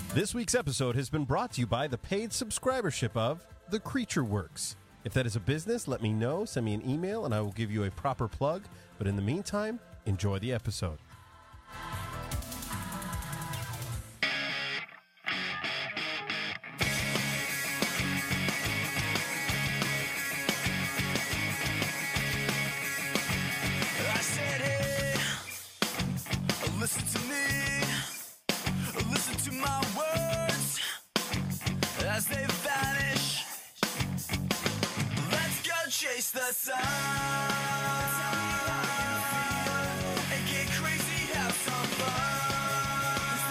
This week's episode has been brought to you by the paid subscribership of The Creature Works. If that is a business, let me know. Send me an email and I will give you a proper plug. But in the meantime, enjoy the episode. I said, hey, listen to me, listen to my words as they vanish. Let's go chase the sun and get crazy, have some fun.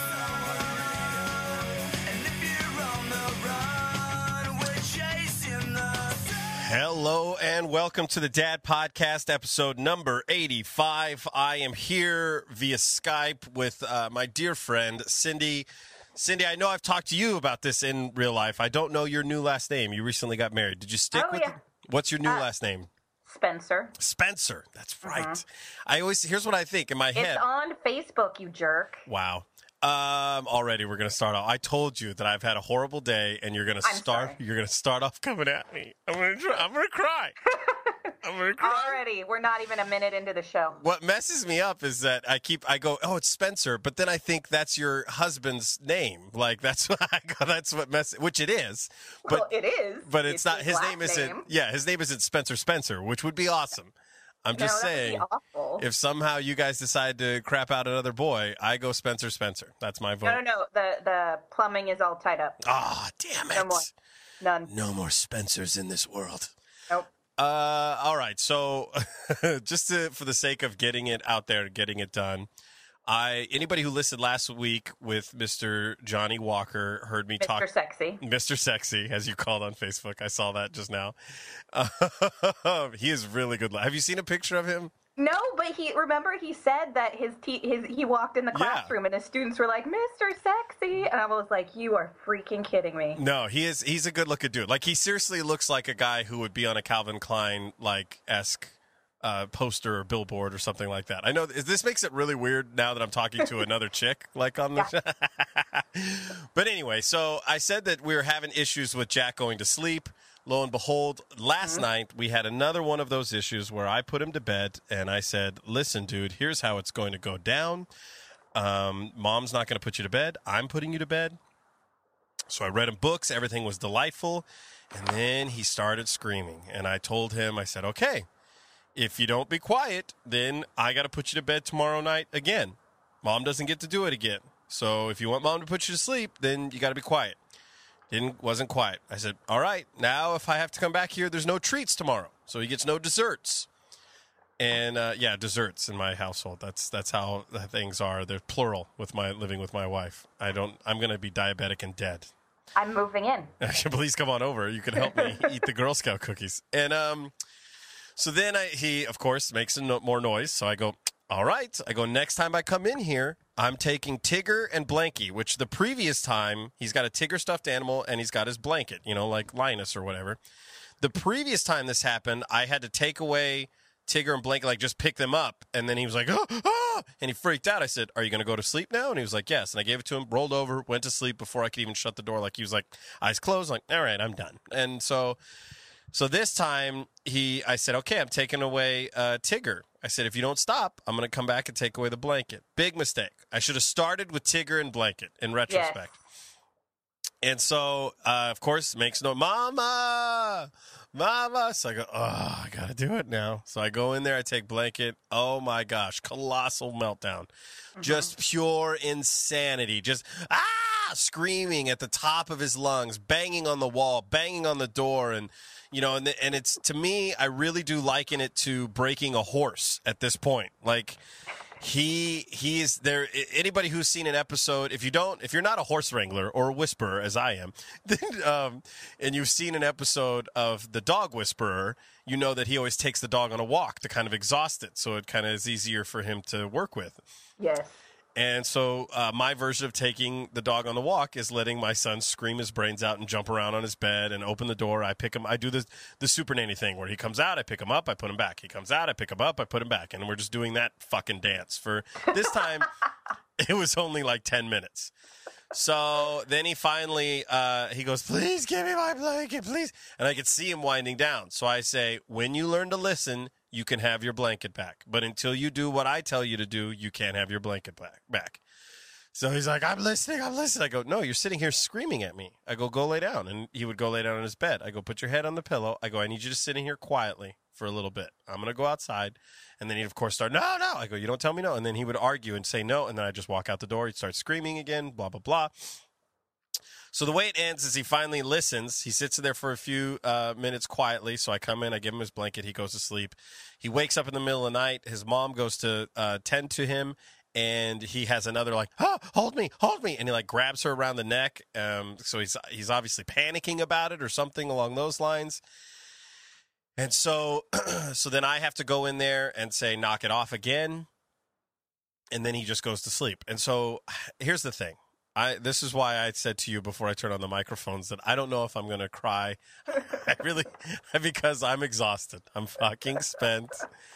And if you're on the run, we're chasing the sun. Hello and welcome to the Dad Podcast, episode number 85. I am here via Skype with my dear friend, Cindy. Cindy, I know I've talked to you about this in real life. I don't know your new last name. You recently got married. Did you stick with it? What's your new last name? Spencer. Spencer. That's right. Here's what I think in my head. It's on Facebook, you jerk. Wow. Already we're going to start off. I told you that I've had a horrible day and you're going to start off coming at me. I'm going to cry. I'm going to cry. Already, we're not even a minute into the show. What messes me up is that I go, oh, it's Spencer, but then I think that's your husband's name. Like that's what I go, which it is. But, Well, it is. but it's not, his last name isn't, name. yeah, his name isn't Spencer, which would be awesome. I'm just No, that would saying, be awful. if somehow you guys decide to crap out another boy, I go Spencer. That's my vote. No. The plumbing is all tied up. Ah, damn it. No more. None. No more Spencers in this world. Nope. All right. So just for the sake of getting it out there, getting it done, anybody who listened last week with Mr. Johnny Walker heard me talk. Mr. Sexy. Mr. Sexy, as you called on Facebook. I saw that just now. He is really good. Have you seen a picture of him? No, but he said that he walked in the classroom and his students were like, Mr. Sexy. And I was like, you are freaking kidding me. No, he's a good looking dude. Like he seriously looks like a guy who would be on a Calvin Klein esque poster or billboard or something like that. I know this makes it really weird now that I'm talking to another chick like on the But anyway, so I said that we were having issues with Jack going to sleep. Lo and behold, last night we had another one of those issues where I put him to bed and I said, listen, dude, here's how it's going to go down. Mom's not going to put you to bed. I'm putting you to bed. So I read him books. Everything was delightful. And then he started screaming. And I told him, I said, okay, if you don't be quiet, then I got to put you to bed tomorrow night again. Mom doesn't get to do it again. So if you want Mom to put you to sleep, then you got to be quiet. Wasn't quiet. I said, all right, now if I have to come back here, there's no treats tomorrow. So he gets no desserts. And desserts in my household. That's how things are. They're plural with living with my wife. I'm going to be diabetic and dead. I'm moving in. Please come on over. You can help me eat the Girl Scout cookies. And so then he, of course, makes more noise. So I go, all right. I go, next time I come in here, I'm taking Tigger and Blanky, which the previous time he's got a Tigger stuffed animal and he's got his blanket, like Linus or whatever. The previous time this happened, I had to take away Tigger and Blanky, just pick them up. And then he was like, ah, and he freaked out. I said, are you going to go to sleep now? And he was like, yes. And I gave it to him, rolled over, went to sleep before I could even shut the door. He was like, eyes closed. Like, all right, I'm done. And so this time I said, okay, I'm taking away Tigger. I said, if you don't stop, I'm going to come back and take away the blanket. Big mistake. I should have started with Tigger and blanket in retrospect. Yes. And so, of course, makes no, Mama. So I go, oh, I got to do it now. So I go in there, I take blanket. Oh my gosh, colossal meltdown. Just pure insanity. Just, screaming at the top of his lungs, banging on the wall, banging on the door. And, and it's, to me, I really do liken it to breaking a horse at this point. He is there. Anybody who's seen an episode, if you're not a horse wrangler or a whisperer as I am, then, and you've seen an episode of The Dog Whisperer, you know that he always takes the dog on a walk to kind of exhaust it. So it kind of is easier for him to work with. Yes. And so my version of taking the dog on the walk is letting my son scream his brains out and jump around on his bed and open the door. I pick him. I do the super nanny thing where he comes out, I pick him up, I put him back. He comes out, I pick him up, I put him back. And we're just doing that fucking dance. For this time, it was only like 10 minutes. So then he finally, he goes, please give me my blanket, please. And I could see him winding down. So I say, when you learn to listen, you can have your blanket back. But until you do what I tell you to do, you can't have your blanket back. So he's like, I'm listening. I go, no, you're sitting here screaming at me. I go lay down. And he would go lay down on his bed. I go, put your head on the pillow. I go, I need you to sit in here quietly for a little bit. I'm going to go outside. And then he'd, of course, start, no. I go, you don't tell me no. And then he would argue and say no. And then I'd just walk out the door. He'd start screaming again, blah, blah, blah. So the way it ends is he finally listens. He sits in there for a few minutes quietly. So I come in, I give him his blanket. He goes to sleep. He wakes up in the middle of the night. His mom goes to tend to him. And he has another like, oh, hold me. And he like grabs her around the neck. So he's obviously panicking about it or something along those lines. And so then I have to go in there and say, knock it off again. And then he just goes to sleep. And so here's the thing. This is why I said to you before I turned on the microphones that I don't know if I'm going to cry. Because I'm exhausted. I'm fucking spent.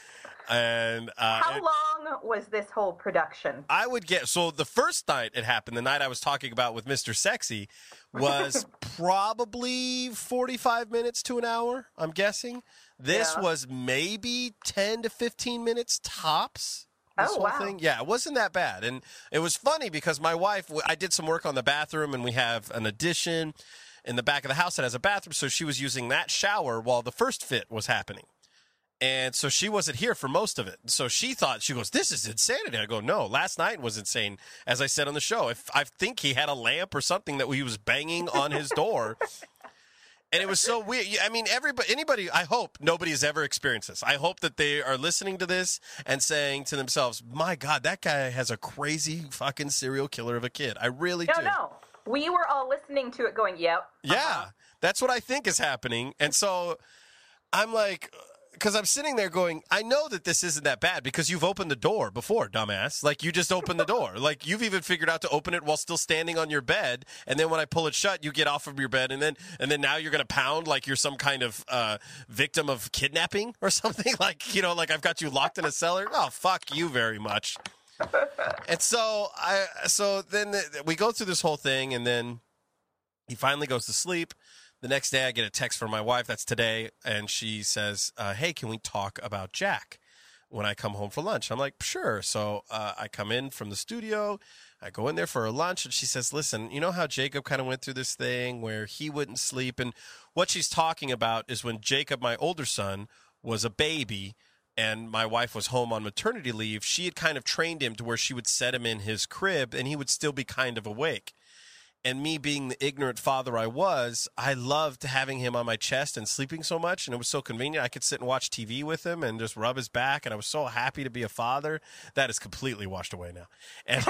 And how long was this whole production? I would get, so the first night it happened, the night I was talking about with Mr. Sexy, was probably 45 minutes to an hour, I'm guessing. This was maybe 10 to 15 minutes tops. This whole thing. Yeah, it wasn't that bad. And it was funny because my wife, I did some work on the bathroom, and we have an addition in the back of the house that has a bathroom, so she was using that shower while the first fit was happening. And so she wasn't here for most of it. So she thought, she goes, this is insanity. I go, no, last night was insane. As I said on the show, I think he had a lamp or something that he was banging on his door. And it was so weird. I mean, anybody, I hope nobody has ever experienced this. I hope that they are listening to this and saying to themselves, my God, that guy has a crazy fucking serial killer of a kid. I really do. No. We were all listening to it going, yep. Yeah, that's what I think is happening. And so I'm like, because I'm sitting there going, I know that this isn't that bad because you've opened the door before, dumbass. Like, you just opened the door. Like, you've even figured out to open it while still standing on your bed. And then when I pull it shut, you get off of your bed. And then now you're going to pound like you're some kind of victim of kidnapping or something. Like, like I've got you locked in a cellar. Oh, fuck you very much. And so then we go through this whole thing, and then he finally goes to sleep. The next day, I get a text from my wife. That's today. And she says, hey, can we talk about Jack when I come home for lunch? I'm like, sure. So I come in from the studio. I go in there for a lunch. And she says, listen, you know how Jacob kind of went through this thing where he wouldn't sleep? And what she's talking about is when Jacob, my older son, was a baby and my wife was home on maternity leave, she had kind of trained him to where she would set him in his crib and he would still be kind of awake. And me being the ignorant father I was, I loved having him on my chest and sleeping so much. And it was so convenient. I could sit and watch TV with him and just rub his back. And I was so happy to be a father. That is completely washed away now. And,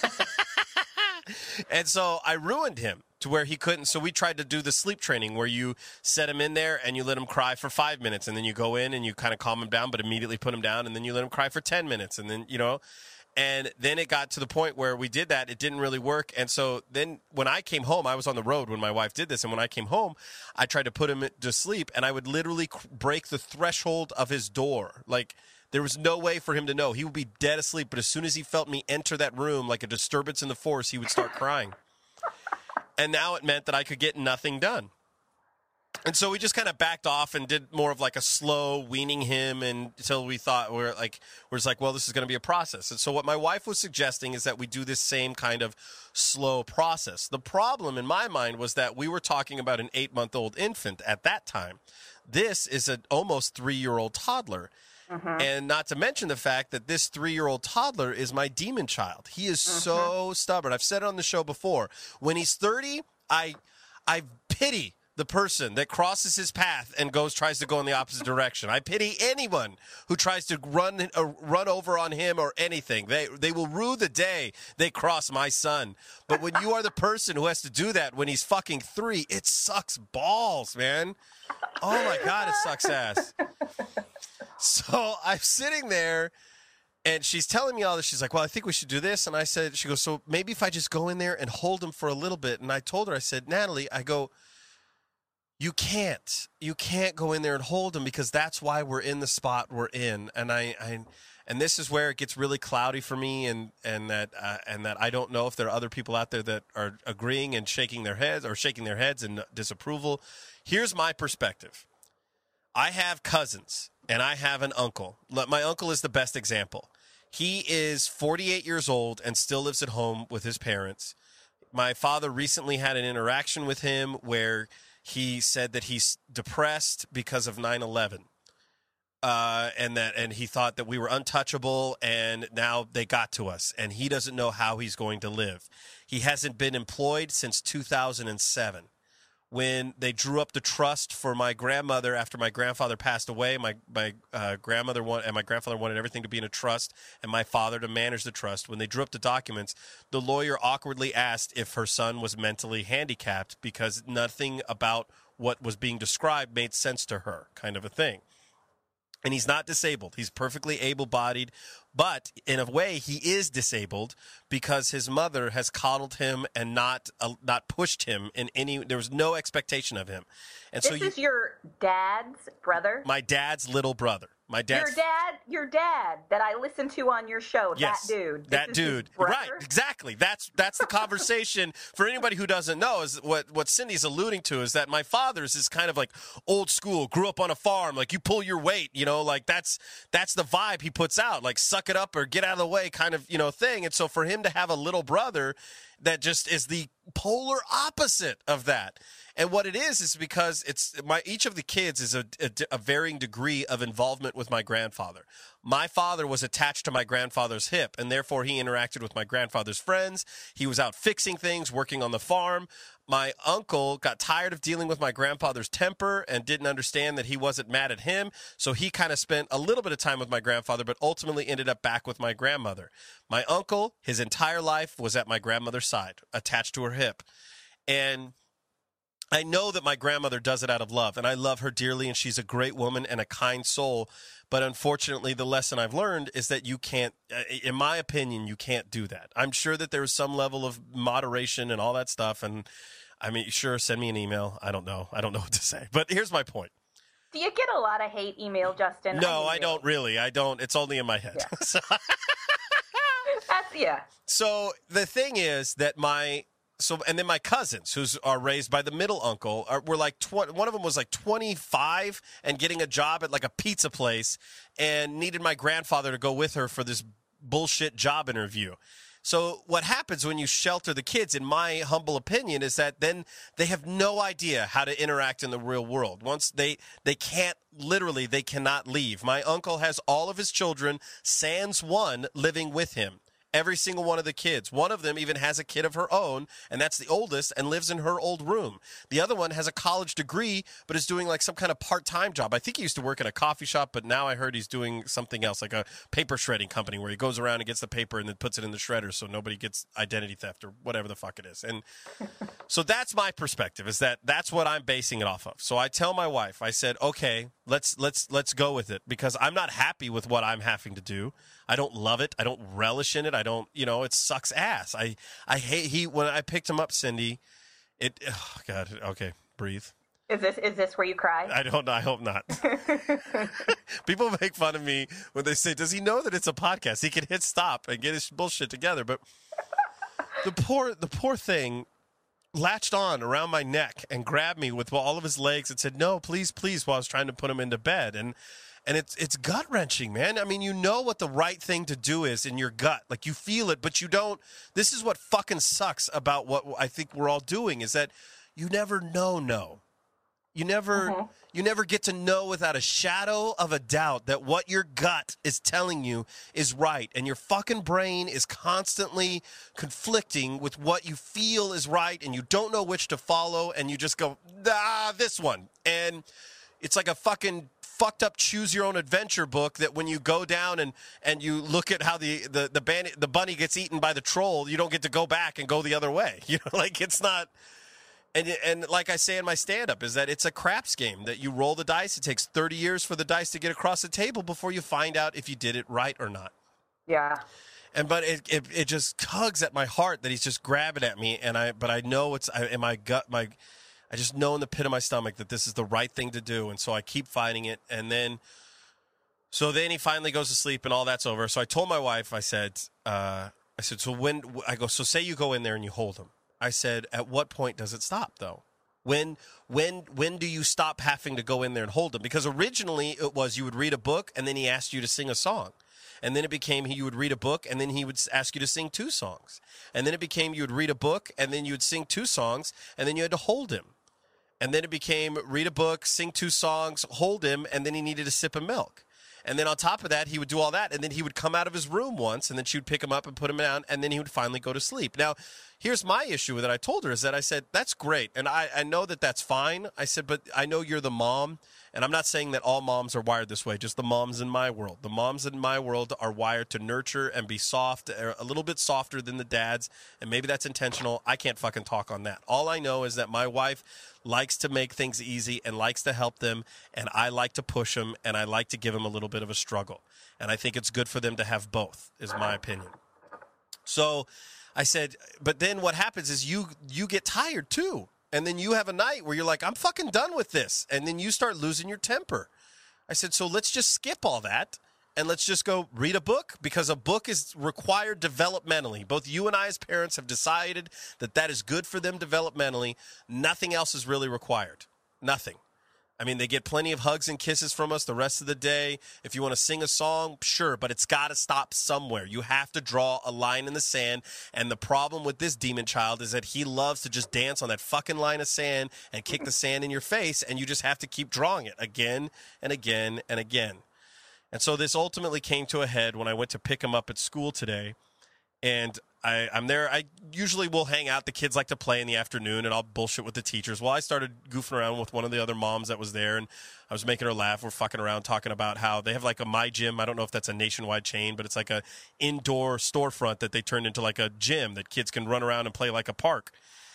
and so I ruined him to where he couldn't. So we tried to do the sleep training where you set him in there and you let him cry for 5 minutes. And then you go in and you kind of calm him down, but immediately put him down. And then you let him cry for 10 minutes. And then, And then it got to the point where we did that. It didn't really work. And so then when I came home, I was on the road when my wife did this. And when I came home, I tried to put him to sleep. And I would literally break the threshold of his door. Like, there was no way for him to know. He would be dead asleep. But as soon as he felt me enter that room, like a disturbance in the force, he would start crying. And now it meant that I could get nothing done. And so we just kind of backed off and did more of like a slow weaning him until we thought we're like, well, this is going to be a process. And so what my wife was suggesting is that we do this same kind of slow process. The problem in my mind was that we were talking about an 8-month-old infant at that time. This is an almost 3-year-old toddler. Mm-hmm. And not to mention the fact that this 3-year-old toddler is my demon child. He is so stubborn. I've said it on the show before. When he's 30, I pity the person that crosses his path and tries to go in the opposite direction. I pity anyone who tries to run over on him or anything. They will rue the day they cross my son. But when you are the person who has to do that when he's fucking 3, it sucks balls, man. Oh my God, it sucks ass. So I'm sitting there and she's telling me all this. She's like, well, I think we should do this. And she goes, so maybe if I just go in there and hold him for a little bit. And I told her, I said, Natalie, you can't go in there and hold him because that's why we're in the spot we're in. And And this is where it gets really cloudy for me, and that I don't know if there are other people out there that are agreeing and shaking their heads in disapproval. Here's my perspective. I have cousins, and I have an uncle. My uncle is the best example. He is 48 years old and still lives at home with his parents. My father recently had an interaction with him where he said that he's depressed because of 9/11. And he thought that we were untouchable, and now they got to us, and he doesn't know how he's going to live. He hasn't been employed since 2007. When they drew up the trust for my grandmother after my grandfather passed away, my grandmother and my grandfather wanted everything to be in a trust and my father to manage the trust. When they drew up the documents, the lawyer awkwardly asked if her son was mentally handicapped because nothing about what was being described made sense to her, kind of a thing. And he's not disabled. He's perfectly able-bodied. But in a way, he is disabled because his mother has coddled him and not pushed him in any. There was no expectation of him. And this is your dad's brother? My dad's little brother. My dad's your dad that I listened to on your show. Yes, that dude. Right, exactly. That's the conversation. For anybody who doesn't know, is what Cindy's alluding to is that my father's is kind of like old school, grew up on a farm, like you pull your weight, like that's the vibe he puts out, like suck it up or get out of the way kind of, thing. And so for him to have a little brother that just is the polar opposite of that. And what it is because each of the kids is a varying degree of involvement with my grandfather. My father was attached to my grandfather's hip, and therefore he interacted with my grandfather's friends. He was out fixing things, working on the farm. My uncle got tired of dealing with my grandfather's temper and didn't understand that he wasn't mad at him, so he kind of spent a little bit of time with my grandfather, but ultimately ended up back with my grandmother. My uncle, his entire life, was at my grandmother's side, attached to her hip. And I know that my grandmother does it out of love, and I love her dearly, and she's a great woman and a kind soul. But unfortunately, the lesson I've learned is that you can't, in my opinion, you can't do that. I'm sure that there's some level of moderation and all that stuff. And I mean, sure, send me an email. I don't know what to say. But here's my point. Do you get a lot of hate email, Justin? No, I don't really. I don't. It's only in my head. Yeah. So the thing is that and then my cousins, who are raised by the middle uncle, were like one of them was like 25 and getting a job at like a pizza place and needed my grandfather to go with her for this bullshit job interview. So what happens when you shelter the kids, in my humble opinion, is that then they have no idea how to interact in the real world. Once they cannot leave. My uncle has all of his children, sans one, living with him. Every single one of the kids. One of them even has a kid of her own, and that's the oldest, and lives in her old room. The other one has a college degree, but is doing like some kind of part-time job. I think he used to work at a coffee shop, but now I heard he's doing something else, like a paper shredding company where he goes around and gets the paper and then puts it in the shredder so nobody gets identity theft or whatever the fuck it is. And so that's my perspective, is that's what I'm basing it off of. So I tell my wife, I said, okay, let's go with it, because I'm not happy with what I'm having to do. I don't love it. I don't relish in it. I don't, it sucks ass. I hate when I picked him up, Cindy, oh God, okay, breathe. Is this where you cry? I don't know. I hope not. People make fun of me when they say, does he know that it's a podcast? He can hit stop and get his bullshit together. But the poor thing latched on around my neck and grabbed me with all of his legs and said, no, please, please, while I was trying to put him into bed. And it's gut-wrenching, man. I mean, you know what the right thing to do is in your gut. Like, you feel it, but you don't. This is what fucking sucks about what I think we're all doing, is that you never know. You never get to know without a shadow of a doubt that what your gut is telling you is right. And your fucking brain is constantly conflicting with what you feel is right, and you don't know which to follow, and you just go, this one. And it's like a fucking fucked up choose your own adventure book that when you go down and you look at how the bunny gets eaten by the troll, you don't get to go back and go the other way. Like, it's not. And like I say in my stand-up, is that it's a craps game, that you roll the dice. It takes 30 years for the dice to get across the table before you find out if you did it right or not. Yeah. But it just tugs at my heart that he's just grabbing at me, but I know it's in my gut, I just know in the pit of my stomach that this is the right thing to do, and so I keep fighting it. And then, So then he finally goes to sleep and all that's over. So I told my wife, I said, so when I go, so say you go in there and you hold him. I said, at what point does it stop though? When do you stop having to go in there and hold him? Because originally it was you would read a book and then he asked you to sing a song. And then it became you would read a book and then he would ask you to sing 2 songs. And then it became you would read a book and then you would sing 2 songs and then you had to hold him. And then it became read a book, sing 2 songs, hold him, and then he needed a sip of milk. And then on top of that, he would do all that, and then he would come out of his room once, and then she would pick him up and put him down, and then he would finally go to sleep. Now, here's my issue with it. I told her is that I said, that's great, and I know that that's fine. I said, but I know you're the mom, and I'm not saying that all moms are wired this way, just the moms in my world. The moms in my world are wired to nurture and be soft, a little bit softer than the dads, and maybe that's intentional. I can't fucking talk on that. All I know is that my wife likes to make things easy and likes to help them, and I like to push them, and I like to give them a little bit of a struggle. And I think it's good for them to have both, is my opinion. So I said, but then what happens is you get tired too. And then you have a night where you're like, I'm fucking done with this. And then you start losing your temper. I said, so let's just skip all that. And let's just go read a book, because a book is required developmentally. Both you and I as parents have decided that that is good for them developmentally. Nothing else is really required. Nothing. I mean, they get plenty of hugs and kisses from us the rest of the day. If you want to sing a song, sure, but it's got to stop somewhere. You have to draw a line in the sand. And the problem with this demon child is that he loves to just dance on that fucking line of sand and kick the sand in your face, and you just have to keep drawing it again and again and again. And so this ultimately came to a head when I went to pick him up at school today. And I'm there. I usually will hang out. The kids like to play in the afternoon, and I'll bullshit with the teachers. Well, I started goofing around with one of the other moms that was there, and I was making her laugh. We're fucking around talking about how they have like a My Gym. I don't know if that's a nationwide chain, but it's like a indoor storefront that they turned into like a gym that kids can run around and play like a park.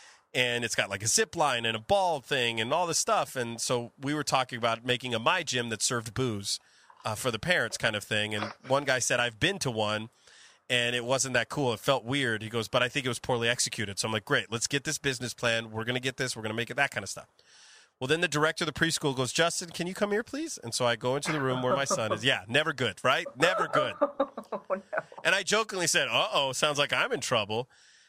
And it's got like a zip line and a ball thing and all this stuff. And so we were talking about making a My Gym that served booze for the parents kind of thing. And one guy said, I've been to one, and it wasn't that cool. It felt weird. He goes, but I think it was poorly executed. So I'm like, great, let's get this business plan. We're going to get this. We're going to make it, that kind of stuff. Well, then the director of the preschool goes, Justin, can you come here, please? And so I go into the room where my son is. Yeah, never good, right? Never good. Oh, no. And I jokingly said, uh-oh, sounds like I'm in trouble.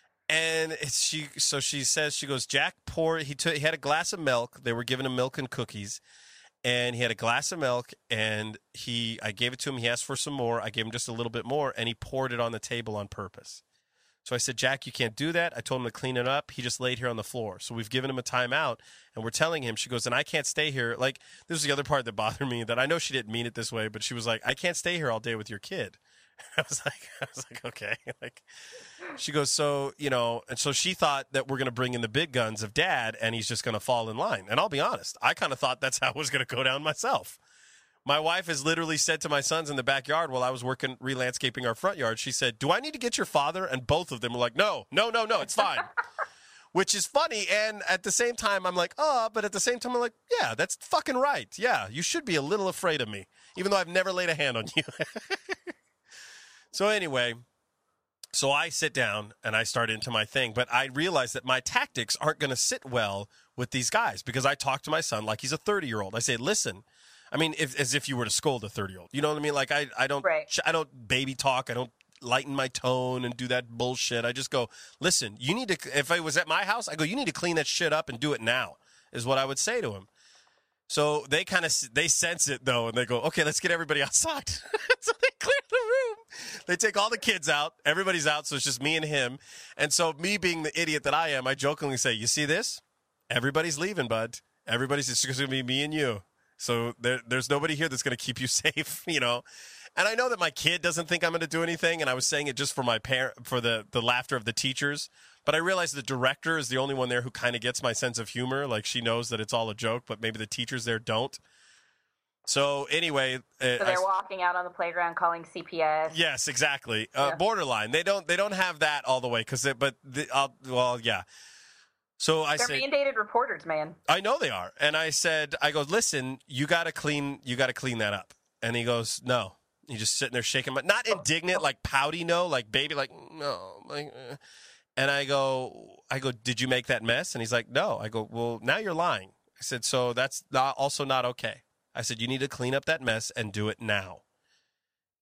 And she says, she goes, Jack he had a glass of milk. They were giving him milk and cookies. And he had a glass of milk, and I gave it to him. He asked for some more. I gave him just a little bit more, and he poured it on the table on purpose. So I said, Jack, you can't do that. I told him to clean it up. He just laid here on the floor. So we've given him a timeout, and we're telling him, she goes, and I can't stay here. Like, this is the other part that bothered me, that I know she didn't mean it this way, but she was like, I can't stay here all day with your kid. I was like, okay. Like, she goes, so, and so she thought that we're going to bring in the big guns of dad, and he's just going to fall in line. And I'll be honest, I kind of thought that's how it was going to go down myself. My wife has literally said to my sons in the backyard while I was working re-landscaping our front yard, she said, do I need to get your father? And both of them were like, no, it's fine. Which is funny. And at the same time, I'm like, but at the same time, I'm like, yeah, that's fucking right. Yeah, you should be a little afraid of me, even though I've never laid a hand on you. So anyway, so I sit down and I start into my thing, but I realize that my tactics aren't going to sit well with these guys, because I talk to my son like he's a 30-year-old. I say, listen, I mean, as if you were to scold a 30-year-old. You know what I mean? Like I don't baby talk. I don't lighten my tone and do that bullshit. I just go, listen, you need to, if I was at my house, I go, you need to clean that shit up and do it now, is what I would say to him. So they sense it though, and they go, okay, let's get everybody outside. So they clear the room. They take all the kids out. Everybody's out, so it's just me and him. And so me being the idiot that I am, I jokingly say, you see this? Everybody's leaving, bud. It's just going to be me and you. So there's nobody here that's going to keep you safe, And I know that my kid doesn't think I'm going to do anything, and I was saying it just for for the laughter of the teachers. But I realize the director is the only one there who kind of gets my sense of humor. Like, she knows that it's all a joke, but maybe the teachers there don't. So anyway, so they're walking out on the playground calling CPS. Yes, exactly. Yeah. Borderline. They don't have that all the way yeah. So they're mandated reporters, man. I know they are. And I go, listen, you got to clean that up. And he goes, no. He's just sitting there shaking, but not indignant, like pouty, no, like baby, like no, like. And I go, did you make that mess? And he's like, no. I go, well, now you're lying. I said, so that's also not okay. I said, you need to clean up that mess and do it now.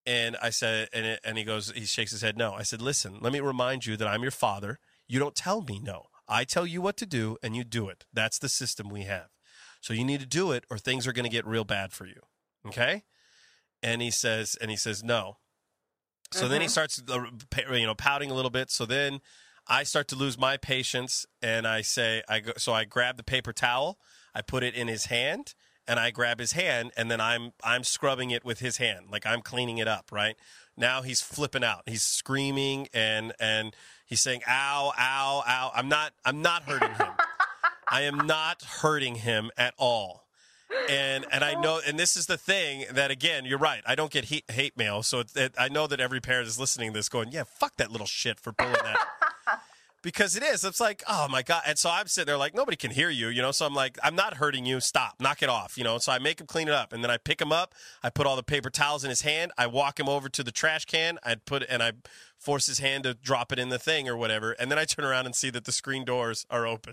And I said, and he goes, he shakes his head no. I said, listen, let me remind you that I'm your father. You don't tell me no. I tell you what to do, and you do it. That's the system we have. So you need to do it, or things are going to get real bad for you. Okay? And he says no. So then he starts, pouting a little bit. So then I start to lose my patience, and I grab the paper towel, I put it in his hand, and I grab his hand, and then I'm scrubbing it with his hand, like I'm cleaning it up. Right now, he's flipping out. He's screaming, and he's saying, "Ow, ow, ow!" I'm not hurting him. I am not hurting him at all. And I know, and this is the thing that, again, you're right. I don't get hate mail, so I know that every parent is listening to this going, yeah, fuck that little shit for pulling that. Because it is. It's like, oh, my God. And so I'm sitting there like, nobody can hear you, So I'm like, I'm not hurting you. Stop. Knock it off, So I make him clean it up. And then I pick him up. I put all the paper towels in his hand. I walk him over to the trash can. I force his hand to drop it in the thing or whatever. And then I turn around and see that the screen doors are open.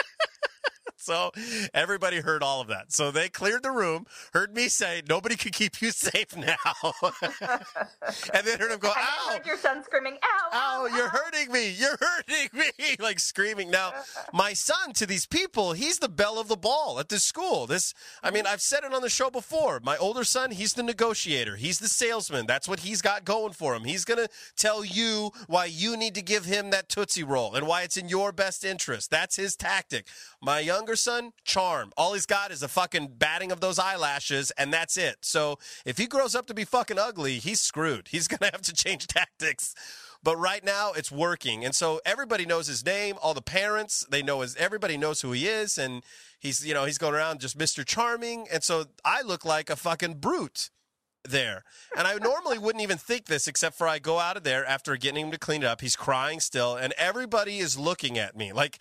So everybody heard all of that. So they cleared the room, heard me say, nobody can keep you safe now. And then heard him go, ow. Heard your son screaming, ow, ow, you're hurting me. You're hurting me. Like screaming. Now, my son, to these people, he's the belle of the ball at this school. I've said it on the show before. My older son, he's the negotiator. He's the salesman. That's what he's got going for him. He's going to tell you why you need to give him that Tootsie Roll and why it's in your best interest. That's his tactic. My younger son, charm. All he's got is a fucking batting of those eyelashes, and that's it. So if he grows up to be fucking ugly, he's screwed. He's going to have to change tactics. But right now, it's working. And so everybody knows his name. All the parents, everybody knows who he is. And he's going around just Mr. Charming. And so I look like a fucking brute there. And I normally wouldn't even think this, except for I go out of there after getting him to clean it up. He's crying still, and everybody is looking at me. Like,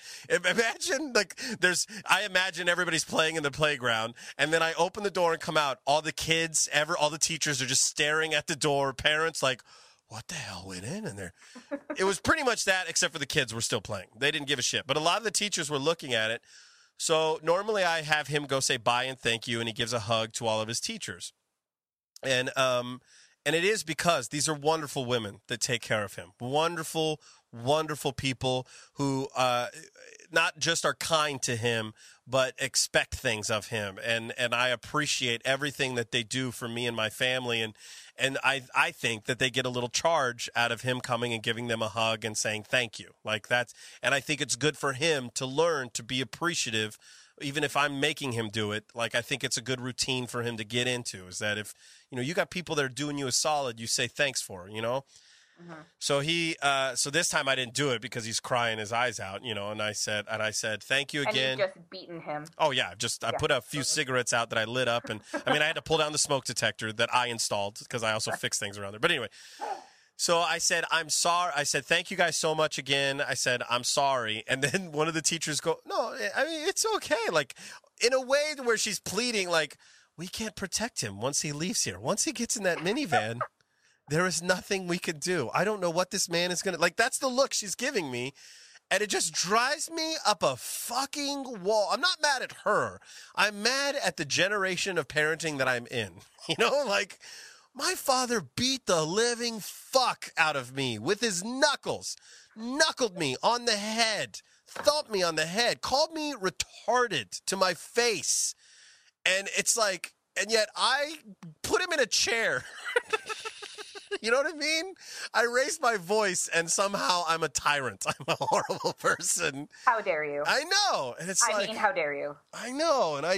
I imagine everybody's playing in the playground, and then I open the door and come out. All the kids, all the teachers are just staring at the door. Parents like, what the hell went in? And it was pretty much that, except for the kids were still playing. They didn't give a shit. But a lot of the teachers were looking at it. So normally I have him go say bye and thank you, and he gives a hug to all of his teachers. And it is because these are wonderful women that take care of him. Wonderful, wonderful people who not just are kind to him, but expect things of him. And I appreciate everything that they do for me and my family. And I think that they get a little charge out of him coming and giving them a hug and saying thank you. And I think it's good for him to learn to be appreciative. Even if I'm making him do it, I think it's a good routine for him to get into, is that if, you got people that are doing you a solid, you say thanks for, Mm-hmm. So this time I didn't do it because he's crying his eyes out, and I said, thank you again. And you just beaten him. Oh yeah. I put a few cigarettes out that I lit up, and I had to pull down the smoke detector that I installed because I also fix things around there. But anyway, so I said, I'm sorry. I said, thank you guys so much again. I said, I'm sorry. And then one of the teachers go, no, it's okay. In a way where she's pleading, we can't protect him once he leaves here. Once he gets in that minivan, there is nothing we could do. I don't know what this man is going to, that's the look she's giving me. And it just drives me up a fucking wall. I'm not mad at her. I'm mad at the generation of parenting that I'm in. My father beat the living fuck out of me with his knuckles, knuckled me on the head, thumped me on the head, called me retarded to my face. And it's and yet I put him in a chair. You know what I mean? I raised my voice and somehow I'm a tyrant. I'm a horrible person. How dare you? I know. And it's how dare you? I know. And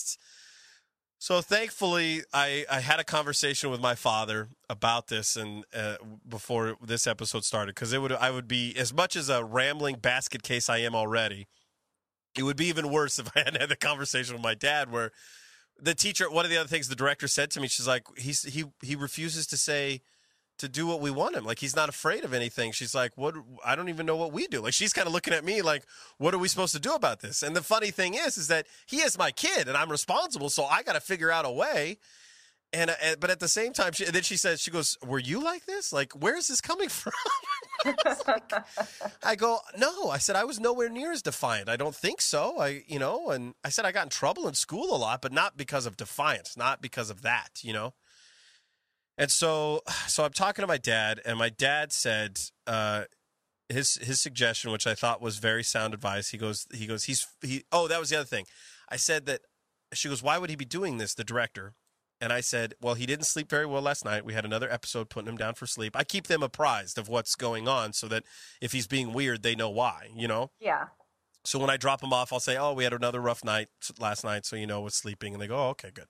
so thankfully, I had a conversation with my father about this and before this episode started, because I would be, as much as a rambling basket case I am already, it would be even worse if I hadn't had the conversation with my dad, where the teacher, one of the other things the director said to me, she's like, he refuses to do what we want him. He's not afraid of anything. She's like, what? I don't even know what we do. She's kind of looking at me what are we supposed to do about this? And the funny thing is that he is my kid and I'm responsible. So I got to figure out a way. But at the same time, she goes, were you like this? Where is this coming from? I go, no. I said, I was nowhere near as defiant. I don't think so. And I said, I got in trouble in school a lot, but not because of defiance, not because of that, And so I'm talking to my dad, and my dad said his suggestion, which I thought was very sound advice. He goes, oh, that was the other thing. I said that, she goes, why would he be doing this, the director? And I said, well, he didn't sleep very well last night. We had another episode putting him down for sleep. I keep them apprised of what's going on so that if he's being weird, they know why, you know? Yeah. So when I drop him off, I'll say, oh, we had another rough night last night, so was sleeping. And they go, oh, okay, good.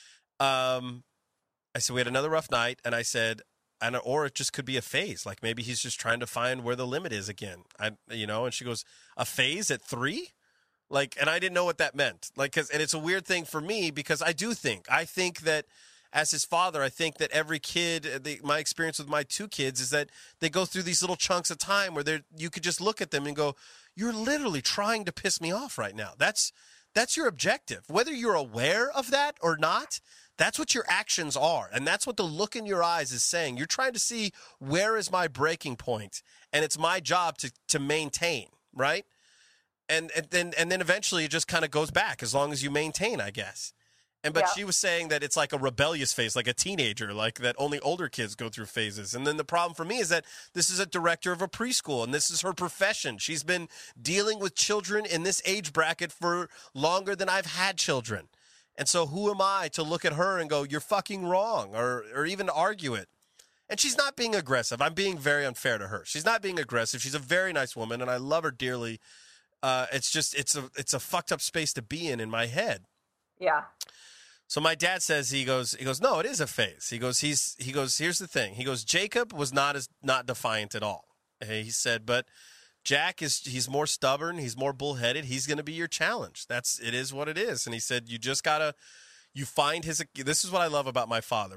I said, we had another rough night. And I said, or it just could be a phase. Like maybe he's just trying to find where the limit is again. And she goes, a phase at 3? Like, and I didn't know what that meant. Like, and it's a weird thing for me because I think that as his father, I think that every kid, my experience with my 2 kids is that they go through these little chunks of time where you could just look at them and go, you're literally trying to piss me off right now. That's your objective. Whether you're aware of that or not, that's what your actions are. And that's what the look in your eyes is saying. You're trying to see where is my breaking point, and it's my job to maintain, right? And then eventually it just kind of goes back as long as you maintain, I guess. But she was saying that it's like a rebellious phase, like a teenager, like that only older kids go through phases. And then the problem for me is that this is a director of a preschool, and this is her profession. She's been dealing with children in this age bracket for longer than I've had children. And so who am I to look at her and go, you're fucking wrong, or even to argue it? And she's not being aggressive. I'm being very unfair to her. She's not being aggressive. She's a very nice woman, and I love her dearly. It's just it's a fucked up space to be in my head. Yeah. So my dad says he goes no, it is a phase. He goes here's the thing. He goes, Jacob was not defiant at all. He said, but Jack he's more stubborn, he's more bullheaded. He's going to be your challenge. It is what it is. And he said you just gotta find his. This is what I love about my father.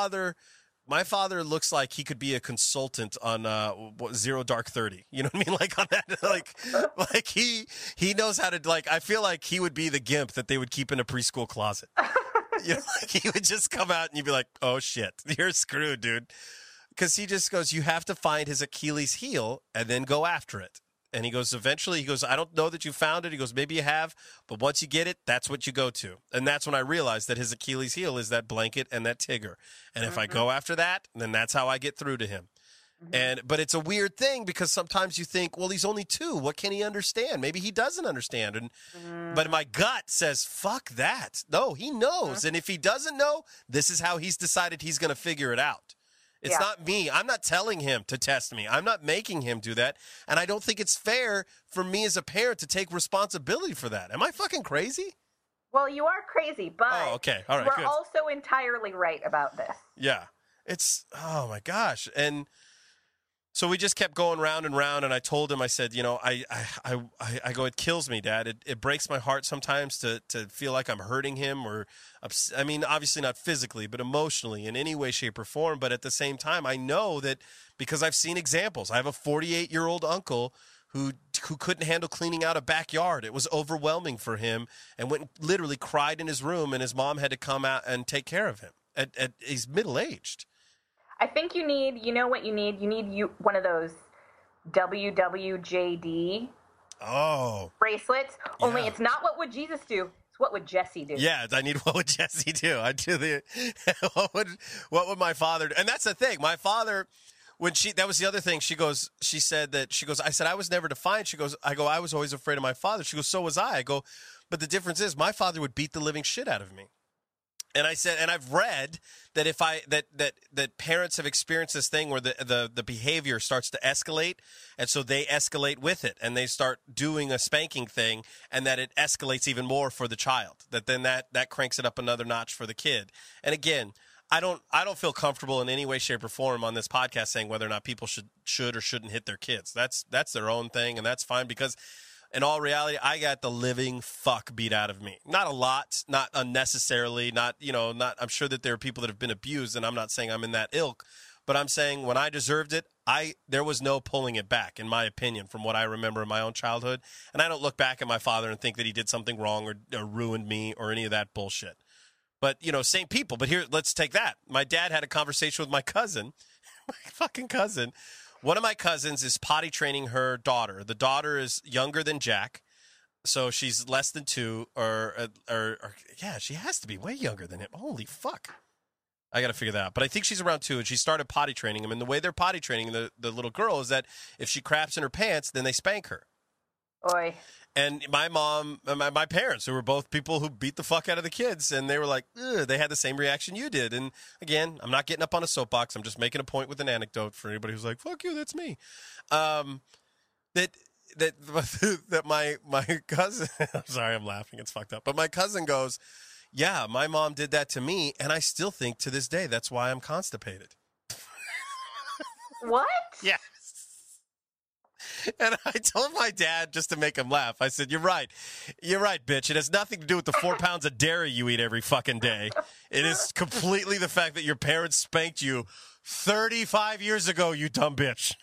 My father looks like he could be a consultant on Zero Dark 30. You know what I mean? Like on that, like he knows how to, like, I feel like he would be the gimp that they would keep in a preschool closet. Like he would just come out and you'd be like, oh shit, you're screwed, dude. Because he just goes, you have to find his Achilles heel and then go after it. And he goes, eventually, I don't know that you found it. He goes, maybe you have, but once you get it, that's what you go to. And that's when I realized that his Achilles heel is that blanket and that Tigger. And if I go after that, then that's how I get through to him. But it's a weird thing because sometimes you think, well, he's only 2. What can he understand? Maybe he doesn't understand. But my gut says, fuck that. No, he knows. And if he doesn't know, this is how he's decided he's going to figure it out. It's not me. I'm not telling him to test me. I'm not making him do that. And I don't think it's fair for me as a parent to take responsibility for that. Am I fucking crazy? Well, you are crazy, but okay. All right, we're also entirely right about this. Yeah. Oh my gosh. And so we just kept going round and round, and I told him, I said, I go, it kills me, Dad. It breaks my heart sometimes to feel like I'm hurting him, or, I mean, obviously not physically, but emotionally in any way, shape, or form. But at the same time, I know that because I've seen examples. I have a 48-year-old uncle who couldn't handle cleaning out a backyard. It was overwhelming for him, and literally cried in his room, and his mom had to come out and take care of him. He's middle-aged. I think you need what you need? You need one of those WWJD bracelets. Yeah. Only it's not what would Jesus do. It's what would Jesse do. Yeah, I need what would Jesse do. I do what would my father do? And that's the thing. My father, that was the other thing. I said, I was never defiant. I was always afraid of my father. She goes, so was I. I go, but the difference is my father would beat the living shit out of me. And I said, and I've read that that parents have experienced this thing where the behavior starts to escalate, and so they escalate with it, and they start doing a spanking thing, and that it escalates even more for the child. That then that cranks it up another notch for the kid. And again, I don't feel comfortable in any way, shape, or form on this podcast saying whether or not people should or shouldn't hit their kids. That's their own thing, and that's fine because. In all reality, I got the living fuck beat out of me. Not a lot, not unnecessarily, not. I'm sure that there are people that have been abused, and I'm not saying I'm in that ilk, but I'm saying when I deserved it, there was no pulling it back, in my opinion, from what I remember in my own childhood. And I don't look back at my father and think that he did something wrong or ruined me or any of that bullshit. But, same people. But here, let's take that. My dad had a conversation with my cousin, my fucking cousin. One of my cousins is potty training her daughter. The daughter is younger than Jack, so she's less than 2, or yeah, she has to be way younger than him. Holy fuck. I got to figure that out. But I think she's around 2, and she started potty training him. And the way they're potty training the little girl is that if she craps in her pants, then they spank her. Oi. And my mom, my parents, who were both people who beat the fuck out of the kids, and they were like, ugh, they had the same reaction you did. And again, I'm not getting up on a soapbox. I'm just making a point with an anecdote for anybody who's like, fuck you, that's me. That my cousin, I'm sorry, I'm laughing. It's fucked up. But my cousin goes, yeah, my mom did that to me, and I still think to this day that's why I'm constipated. What? Yeah. And I told my dad just to make him laugh. I said, you're right, bitch. It has nothing to do with the 4 pounds of dairy you eat every fucking day. It is completely the fact that your parents spanked you 35 years ago, you dumb bitch.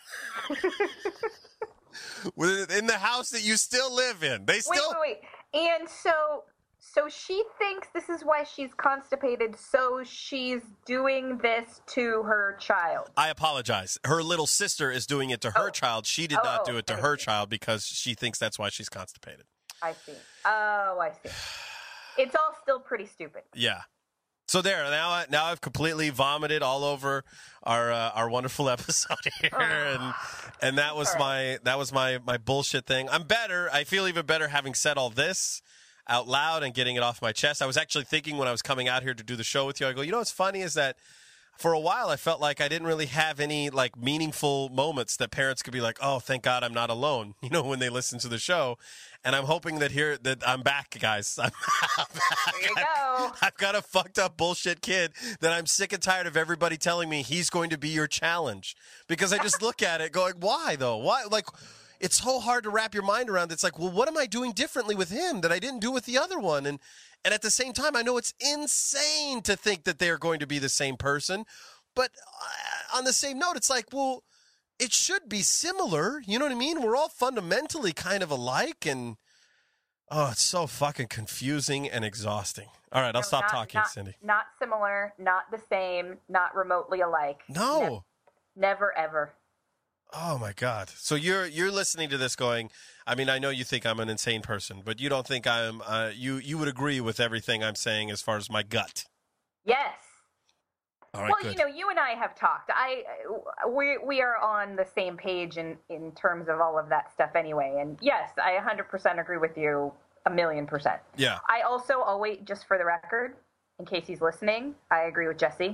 In the house that you still live in. They still... Wait. And so she thinks this is why she's constipated, so she's doing this to her child. I apologize. Her little sister is doing it to her child. She did not do it to her child because she thinks that's why she's constipated. I see. Oh, I see. It's all still pretty stupid. Yeah. So there, now I've completely vomited all over our wonderful episode here, and that was my bullshit thing. I'm better. I feel even better having said all this out loud and getting it off my chest. I was actually thinking when I was coming out here to do the show with you, I go, you know what's funny is that for a while I felt like I didn't really have any like meaningful moments that parents could be like, oh, thank God I'm not alone, you know, when they listen to the show. And I'm hoping that I'm back, guys. I'm back. There you go. I've got a fucked up bullshit kid that I'm sick and tired of everybody telling me he's going to be your challenge. Because I just look at it going, why though? Why? Like, it's so hard to wrap your mind around. It's like, well, what am I doing differently with him that I didn't do with the other one? And at the same time, I know it's insane to think that they're going to be the same person. But on the same note, it's like, well, it should be similar. You know what I mean? We're all fundamentally kind of alike. And, oh, it's so fucking confusing and exhausting. All right, I'll stop talking, Cindy. Not similar, not the same, not remotely alike. No. Never, ever. Oh, my God. So you're listening to this going, I mean, I know you think I'm an insane person, but you don't think I'm, you would agree with everything I'm saying as far as my gut. Yes. All right, well, good. you know, you and I have talked. We are on the same page in terms of all of that stuff anyway. And yes, I 100% agree with you 1,000,000%. Yeah. I also always, just for the record, in case he's listening, I agree with Jesse.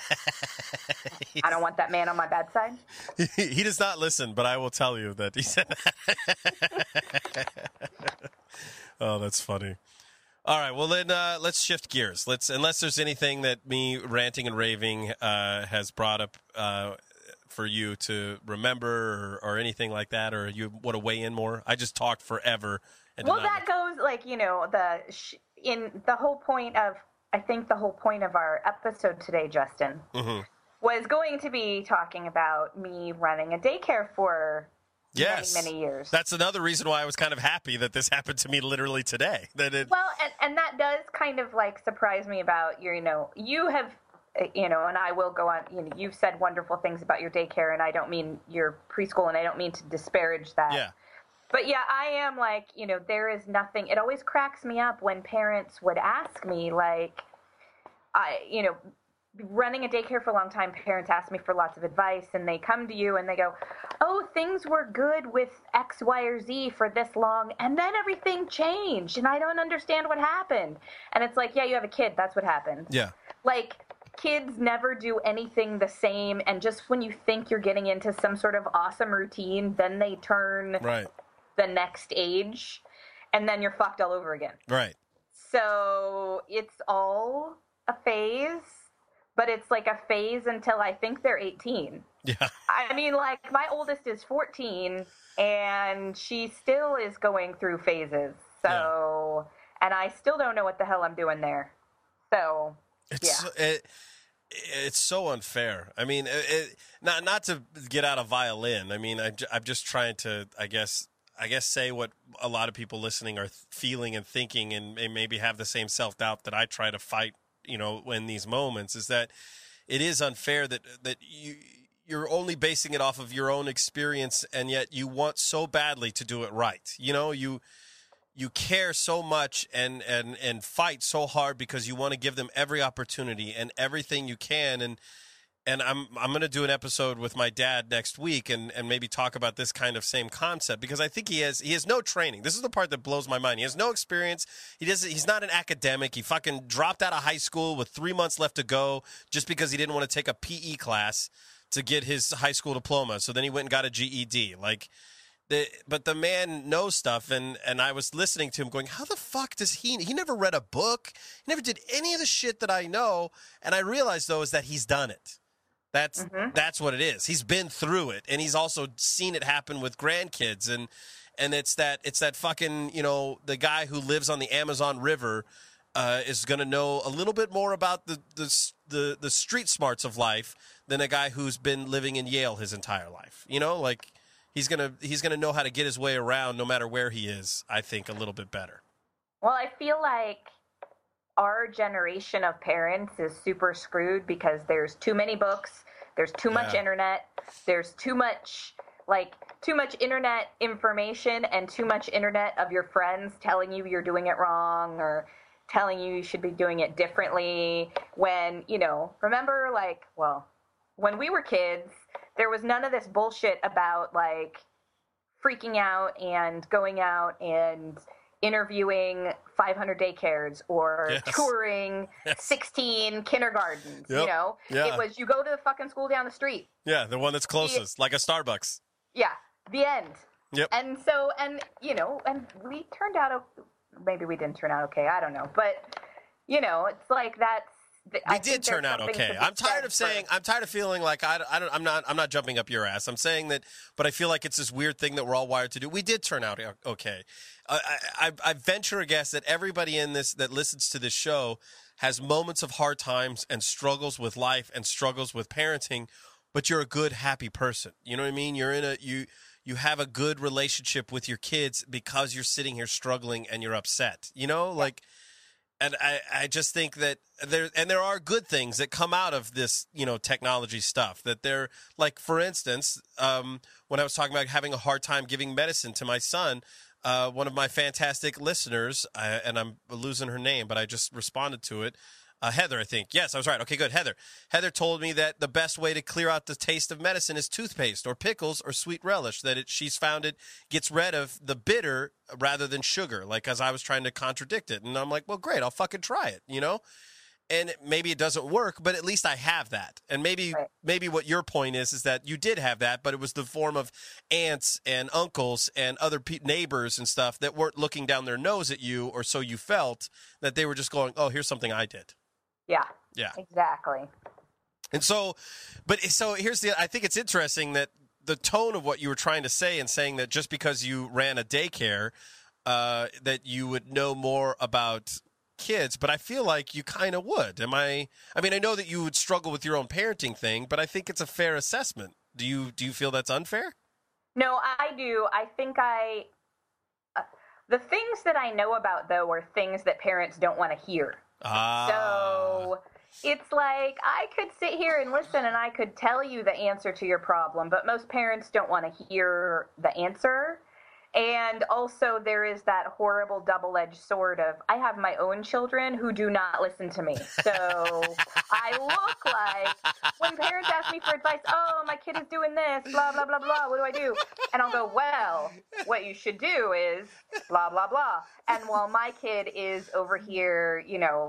I don't want that man on my bad side. He does not listen, but I will tell you that he said that. Oh, that's funny. All right, well then let's shift gears. Unless there's anything that me ranting and raving has brought up for you to remember or anything like that, or you want to weigh in more. I just talked forever. And well, that goes like, you know, the whole point of, I think the whole point of our episode today, Justin, was going to be talking about me running a daycare for many years. That's another reason why I was kind of happy that this happened to me literally today. Well, and that does kind of like surprise me about your, you know, you have, you know, and I will go on, you know, you've said wonderful things about your daycare, and I don't mean your preschool, and I don't mean to disparage that. Yeah. But yeah, I am like, you know, there is nothing, it always cracks me up when parents would ask me, like, you know, running a daycare for a long time, parents ask me for lots of advice, and they come to you and they go, oh, things were good with X, Y, or Z for this long, and then everything changed, and I don't understand what happened. And it's like, yeah, you have a kid, that's what happened. Yeah. Like, kids never do anything the same, and just when you think you're getting into some sort of awesome routine, then they turn the next age, and then you're fucked all over again. Right. So it's all a phase, but it's like a phase until I think they're 18. Yeah. I mean, like, my oldest is 14, and she still is going through phases. So, and I still don't know what the hell I'm doing there. So, it's so unfair. I mean, not to get out of violin. I mean, I'm just trying to, I guess, say what a lot of people listening are feeling and thinking, and maybe have the same self-doubt that I try to fight, you know, in these moments, is that it is unfair that you're only basing it off of your own experience, and yet you want so badly to do it right. You know, you you care so much and fight so hard because you want to give them every opportunity and everything you can. And I'm going to do an episode with my dad next week and maybe talk about this kind of same concept, because I think he has no training. This is the part that blows my mind. He has no experience. He's not an academic. He fucking dropped out of high school with 3 months left to go just because he didn't want to take a PE class to get his high school diploma. So then he went and got a GED. But the man knows stuff, and I was listening to him going, how the fuck does he never read a book. He never did any of the shit that I know. And I realized, though, is that he's done it. That's what it is. He's been through it, and he's also seen it happen with grandkids. And it's that fucking, the guy who lives on the Amazon River is going to know a little bit more about the street smarts of life than a guy who's been living in Yale his entire life. He's gonna know how to get his way around no matter where he is, I think, a little bit better. Well, I feel like our generation of parents is super screwed because there's too many books, there's too much internet, there's too much internet information and too much internet of your friends telling you you're doing it wrong or telling you should be doing it differently. When, remember, when we were kids, there was none of this bullshit about freaking out and going out and interviewing 500 daycares or touring 16 kindergartens. Yep. It was, you go to the fucking school down the street. Yeah, the one that's closest, like a Starbucks. Yeah, the end. Yep. And so, and we turned out, maybe we didn't turn out okay, I don't know, but it's like that's. We did turn out okay. I'm tired of feeling like I'm not jumping up your ass. I'm saying that, but I feel like it's this weird thing that we're all wired to do. We did turn out okay. I venture a guess that everybody in this that listens to this show has moments of hard times and struggles with life and struggles with parenting, but you're a good, happy person. You know what I mean? You're you have a good relationship with your kids because you're sitting here struggling and you're upset. And I just think that there are good things that come out of this, technology stuff. That they're like, for instance, when I was talking about having a hard time giving medicine to my son, one of my fantastic listeners, and I'm losing her name, but I just responded to it. Heather, I think. Yes, I was right. Okay, good. Heather told me that the best way to clear out the taste of medicine is toothpaste or pickles or sweet relish, that she's found it gets rid of the bitter rather than sugar, as I was trying to contradict it. And I'm like, well, great, I'll fucking try it, And maybe it doesn't work, but at least I have that. And maybe what your point is that you did have that, but it was the form of aunts and uncles and other neighbors and stuff that weren't looking down their nose at you, or so you felt, that they were just going, oh, here's something I did. Yeah, exactly. And so here's I think it's interesting that the tone of what you were trying to say and saying that just because you ran a daycare, that you would know more about kids, but I feel like you kind of would. I know that you would struggle with your own parenting thing, but I think it's a fair assessment. Do you feel that's unfair? No, I do. I think the things that I know about, though, are things that parents don't want to hear. So it's like I could sit here and listen and I could tell you the answer to your problem, but most parents don't want to hear the answer. And also there is that horrible double-edged sword of, I have my own children who do not listen to me. So I look like, when parents ask me for advice, oh, my kid is doing this, blah, blah, blah, blah, what do I do? And I'll go, well, what you should do is blah, blah, blah. And while my kid is over here,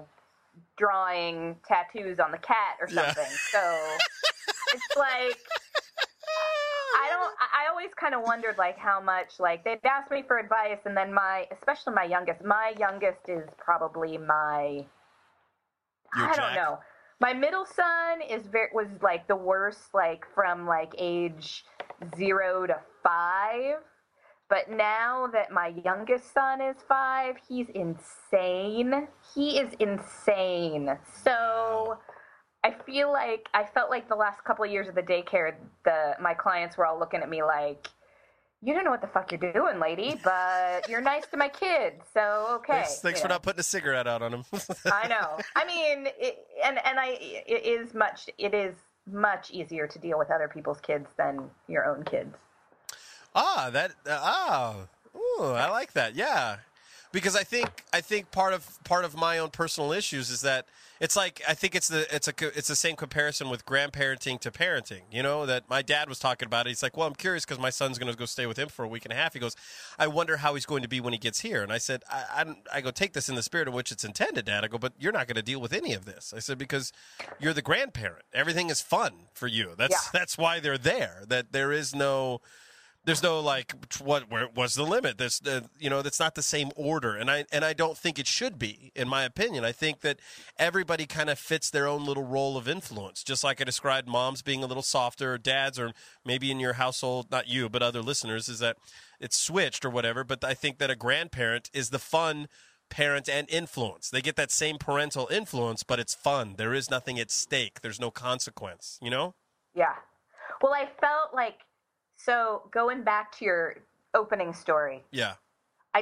drawing tattoos on the cat or something. Yeah. So it's like, I always kind of wondered how much they'd ask me for advice, and then especially my youngest is probably I don't know. My middle son was the worst, from age 0 to 5. But now that my youngest son is 5, he's insane. He is insane. So I felt like the last couple of years of the daycare, my clients were all looking at me like, you don't know what the fuck you're doing, lady, but you're nice to my kids, so okay. Thanks for not putting a cigarette out on him. I know. It is much easier to deal with other people's kids than your own kids. I like that. Yeah. Because I think part of my own personal issues is that it's like I think it's the same comparison with grandparenting to parenting. You know, that my dad was talking about it. He's like, well, I'm curious because my son's going to go stay with him for a week and a half. He goes, I wonder how he's going to be when he gets here. And I said, I go, take this in the spirit in which it's intended, Dad. I go, but you're not going to deal with any of this. I said, because you're the grandparent. Everything is fun for you. That's why they're there. That there's no like where was the limit? That's not the same order, and I don't think it should be. In my opinion, I think that everybody kind of fits their own little role of influence. Just like I described, moms being a little softer, or dads, or maybe in your household, not you, but other listeners, is that it's switched or whatever. But I think that a grandparent is the fun parent and influence. They get that same parental influence, but it's fun. There is nothing at stake. There's no consequence. You know? Yeah. Well, I felt like. So going back to your opening story, yeah, I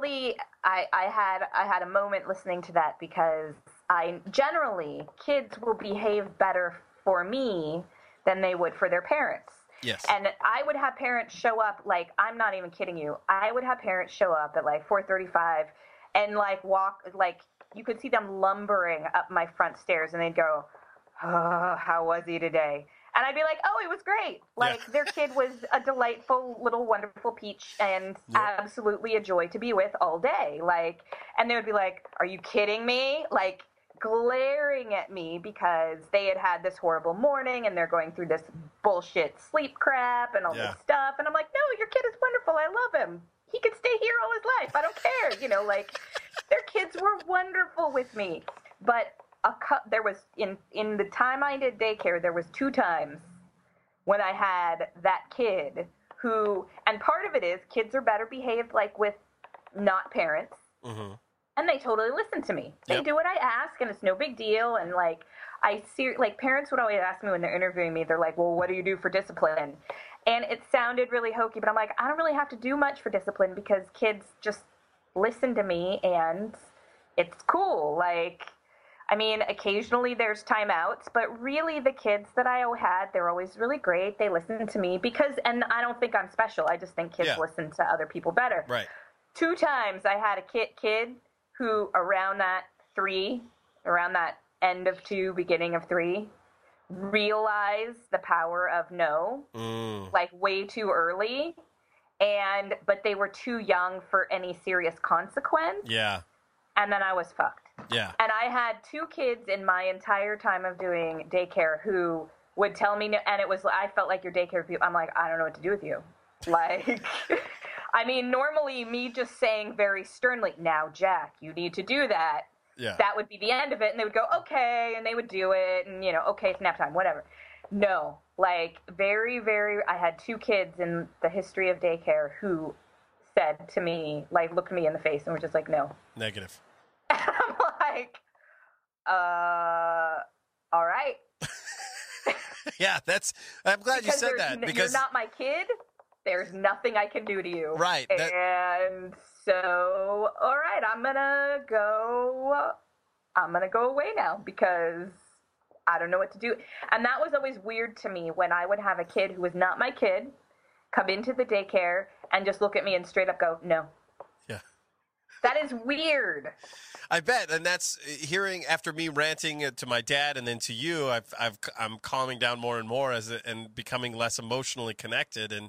had a moment listening to that because kids will behave better for me than they would for their parents. Yes. And I would have parents show up, like, I'm not even kidding you. I would have parents show up at like 4:35 and like walk, like you could see them lumbering up my front stairs and they'd go, oh, how was he today? And I'd be like, oh, it was great. Like, their kid was a delightful, little, wonderful peach and absolutely a joy to be with all day. Like, and they would be like, are you kidding me? Like, glaring at me because they had this horrible morning and they're going through this bullshit sleep crap and all this stuff. And I'm like, no, your kid is wonderful. I love him. He could stay here all his life. I don't care. You know, like, their kids were wonderful with me. But there was in the time I did daycare, there was 2 times when I had that kid who, and part of it is kids are better behaved like with not parents, and they totally listen to me. They do what I ask, and it's no big deal. And like parents would always ask me when they're interviewing me, they're like, well, what do you do for discipline? And it sounded really hokey, but I'm like, I don't really have to do much for discipline because kids just listen to me, and it's cool. Like, I mean, occasionally there's timeouts, but really the kids that I had, they're always really great. They listen to me and I don't think I'm special. I just think kids listen to other people better. Right. 2 times I had a kid who around that end of 2, beginning of 3, realized the power of no, like way too early. But they were too young for any serious consequence. Yeah. And then I was fucked. Yeah. And I had 2 kids in my entire time of doing daycare who would tell me, and I felt like your daycare people, I'm like, I don't know what to do with you. Like, I mean, normally me just saying very sternly, now, Jack, you need to do that. Yeah. That would be the end of it. And they would go, okay. And they would do it. And, okay, it's nap time, whatever. No, like very, very, I had 2 kids in the history of daycare who said to me, like, looked me in the face and were just like, no. Negative. And I'm like, all right. Yeah, I'm glad you said that. Because you're not my kid. There's nothing I can do to you. Right. And so, all right, I'm going to go away now because I don't know what to do. And that was always weird to me when I would have a kid who was not my kid come into the daycare and just look at me and straight up go, no. Yeah. That is weird. I bet, and that's hearing after me ranting to my dad and then to you. I'm calming down more and more and becoming less emotionally connected. And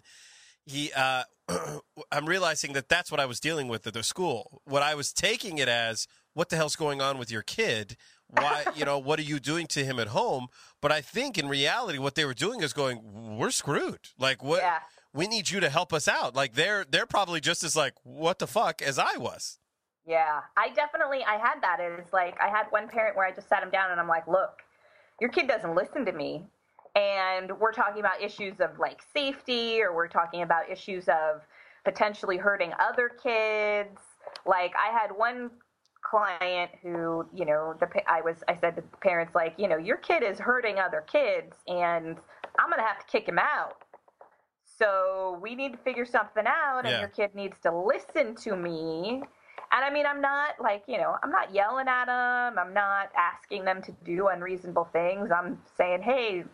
I'm realizing that that's what I was dealing with at the school. What I was taking it as, what the hell's going on with your kid? Why, what are you doing to him at home? But I think in reality, what they were doing is going, we're screwed. Like, what? Yeah. We need you to help us out. Like, they're probably just as like, what the fuck as I was. Yeah, I had that. It's like, I had one parent where I just sat him down and I'm like, look, your kid doesn't listen to me. And we're talking about issues of like safety, or we're talking about issues of potentially hurting other kids. Like, I had one client who, I said to the parents, like, your kid is hurting other kids and I'm going to have to kick him out. So we need to figure something out, and your kid needs to listen to me. And I mean, I'm not like, I'm not yelling at them. I'm not asking them to do unreasonable things. I'm saying, hey,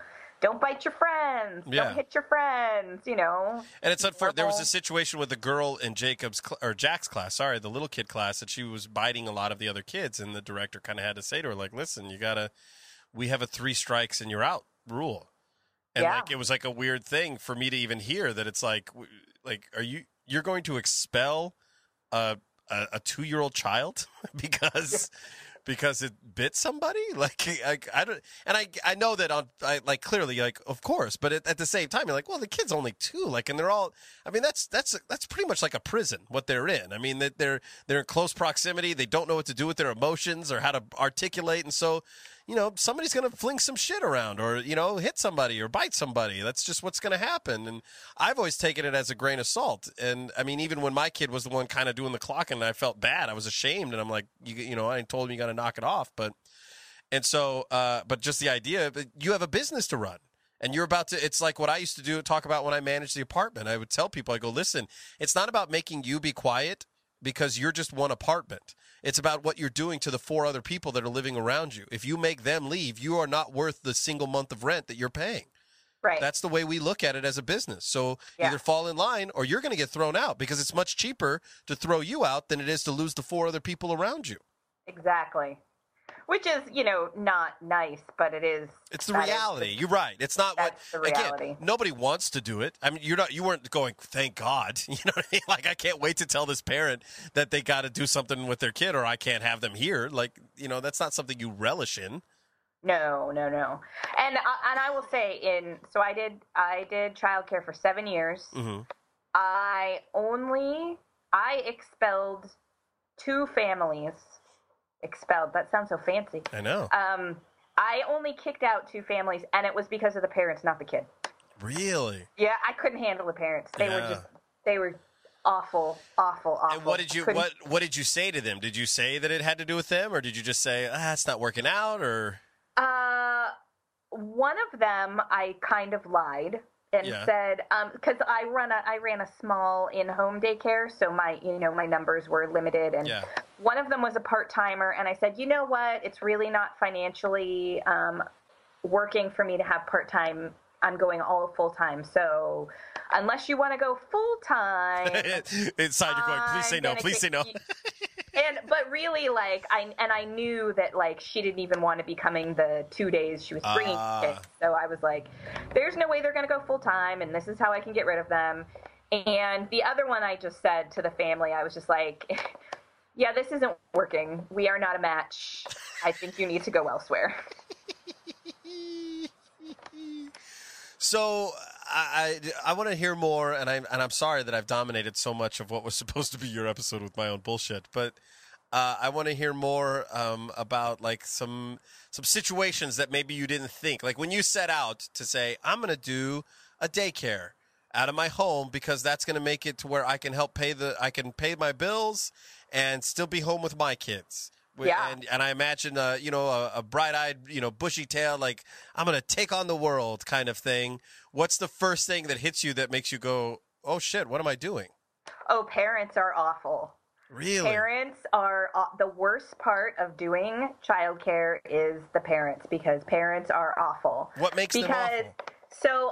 don't bite your friends, Yeah. don't hit your friends, you know. And it's unfortunate. There was a Normal. situation with a girl in Jack's class, the little kid class, that she was biting a lot of the other kids, and the director kind of had to say to her, like, listen, we have a 3 strikes and you're out rule. And Yeah. like, it was like a weird thing for me to even hear that. It's like, you're going to expel a 2-year-old child because it bit somebody? Like, I don't, and I know that clearly, like, of course, but at the same time, you're like, well, the kid's only 2, like, and they're all, I mean, that's pretty much like a prison, what they're in. I mean, that they're in close proximity. They don't know what to do with their emotions or how to articulate. And so, you know, somebody's going to fling some shit around or, you know, hit somebody or bite somebody. That's just what's going to happen. And I've always taken it as a grain of salt. And I mean, even when my kid was the one kind of doing the clocking, and I felt bad, I was ashamed. And I'm like, you know, I told him you got to knock it off. But just the idea, you have a business to run. And you're about to, it's like what I used to talk about when I managed the apartment. I would tell people, I go, listen, it's not about making you be quiet because you're just one apartment. It's about what you're doing to the 4 other people that are living around you. If you make them leave, you are not worth the single month of rent that you're paying. Right. That's the way we look at it as a business. So Yeah. either fall in line or you're going to get thrown out because it's much cheaper to throw you out than it is to lose the 4 other people around you. Exactly. Which is, you know, not nice, but it is. It's the reality. You're right. It's not what, that's the reality. again, nobody wants to do it. I mean, you weren't going, thank God. You know what I mean? Like, I can't wait to tell this parent that they got to do something with their kid or I can't have them here. Like, you know, that's not something you relish in. No. And I will say so I did childcare for 7 years. Mm-hmm. I expelled 2 families. Expelled. That sounds so fancy. I know. I only kicked out 2 families, and it was because of the parents, not the kid. Really? Yeah, I couldn't handle the parents. They were awful. And what did you say to them? Did you say that it had to do with them, or did you just say, it's not working out, or? One of them, I kind of lied and said, because I ran a small in-home daycare, so my numbers were limited, and one of them was a part-timer, and I said, you know what, it's really not financially working for me to have part-time. I'm going all full-time, so unless you want to go full-time, inside you're going, please say no. But really, like, I knew that, like, she didn't even want to be coming the 2 days she was bringing kids. So I was like, there's no way they're going to go full-time, and this is how I can get rid of them. And the other one I just said to the family, I was just like, yeah, this isn't working. We are not a match. I think you need to go elsewhere. So I want to hear more, and I'm sorry that I've dominated so much of what was supposed to be your episode with my own bullshit, but I want to hear more about like some situations that maybe you didn't think, like when you set out to say, I'm going to do a daycare out of my home because that's going to make it to where I can pay my bills and still be home with my kids. Yeah. And I imagine, a bright-eyed, bushy tail, like, I'm going to take on the world kind of thing. What's the first thing that hits you that makes you go, oh, shit, what am I doing? Oh, parents are awful. Really? Parents are the worst part of doing childcare is the parents, because parents are awful. What makes them awful? So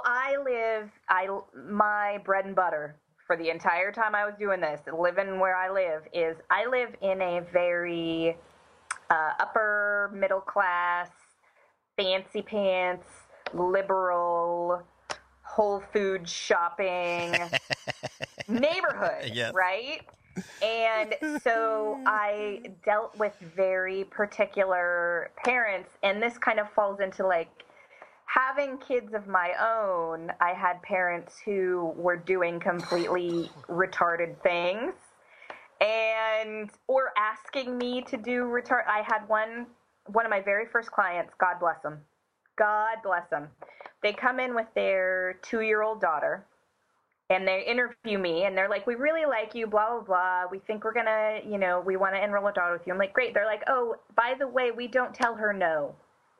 my bread and butter for the entire time I was doing this, living where I live in a very upper middle class, fancy pants, liberal, Whole Foods shopping neighborhood, yes. Right? And so I dealt with very particular parents, and this kind of falls into like having kids of my own. I had parents who were doing completely retarded things or asking me to do I had one of my very first clients, God bless them. They come in with their 2-year-old daughter, and they interview me, and they're like, we really like you, blah, blah, blah. We think we're going to, we want to enroll a daughter with you. I'm like, great. They're like, oh, by the way, we don't tell her no.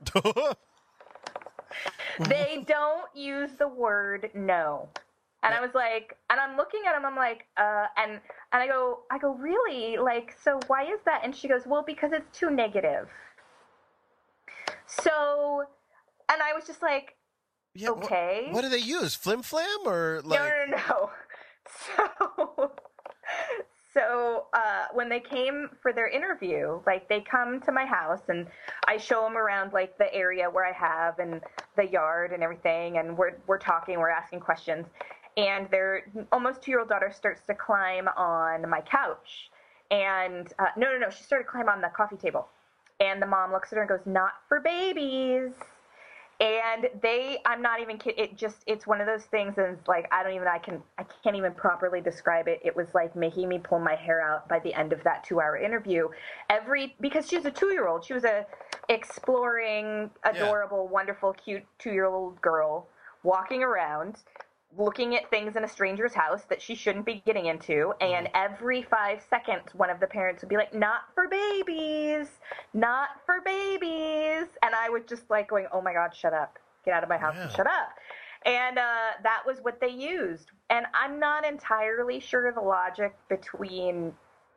They don't use the word no. And I was like, and I'm looking at him, I'm like, and I go, really? Like, so why is that? And she goes, well, because it's too negative. So, and I was just like, Yeah, okay. What do they use? Flim flam or like? No. So when they came for their interview, like they come to my house and I show them around like the area where I have and the yard and everything, and we're talking, we're asking questions, and their almost 2-year-old daughter starts to climb on my couch, and no, she started to climb on the coffee table, and the mom looks at her and goes, "Not for babies." And I'm not even kidding. It's one of those things, and it's like, I can't even properly describe it. It was like making me pull my hair out by the end of that 2-hour interview. Because she was a 2-year-old. She was a exploring, adorable, wonderful, cute 2-year-old girl walking around, looking at things in a stranger's house that she shouldn't be getting into, and every 5 seconds one of the parents would be like, "Not for babies, not for babies," and I was just like going, "Oh my God, shut up, get out of my house and shut up." And that was what they used, and I'm not entirely sure the logic between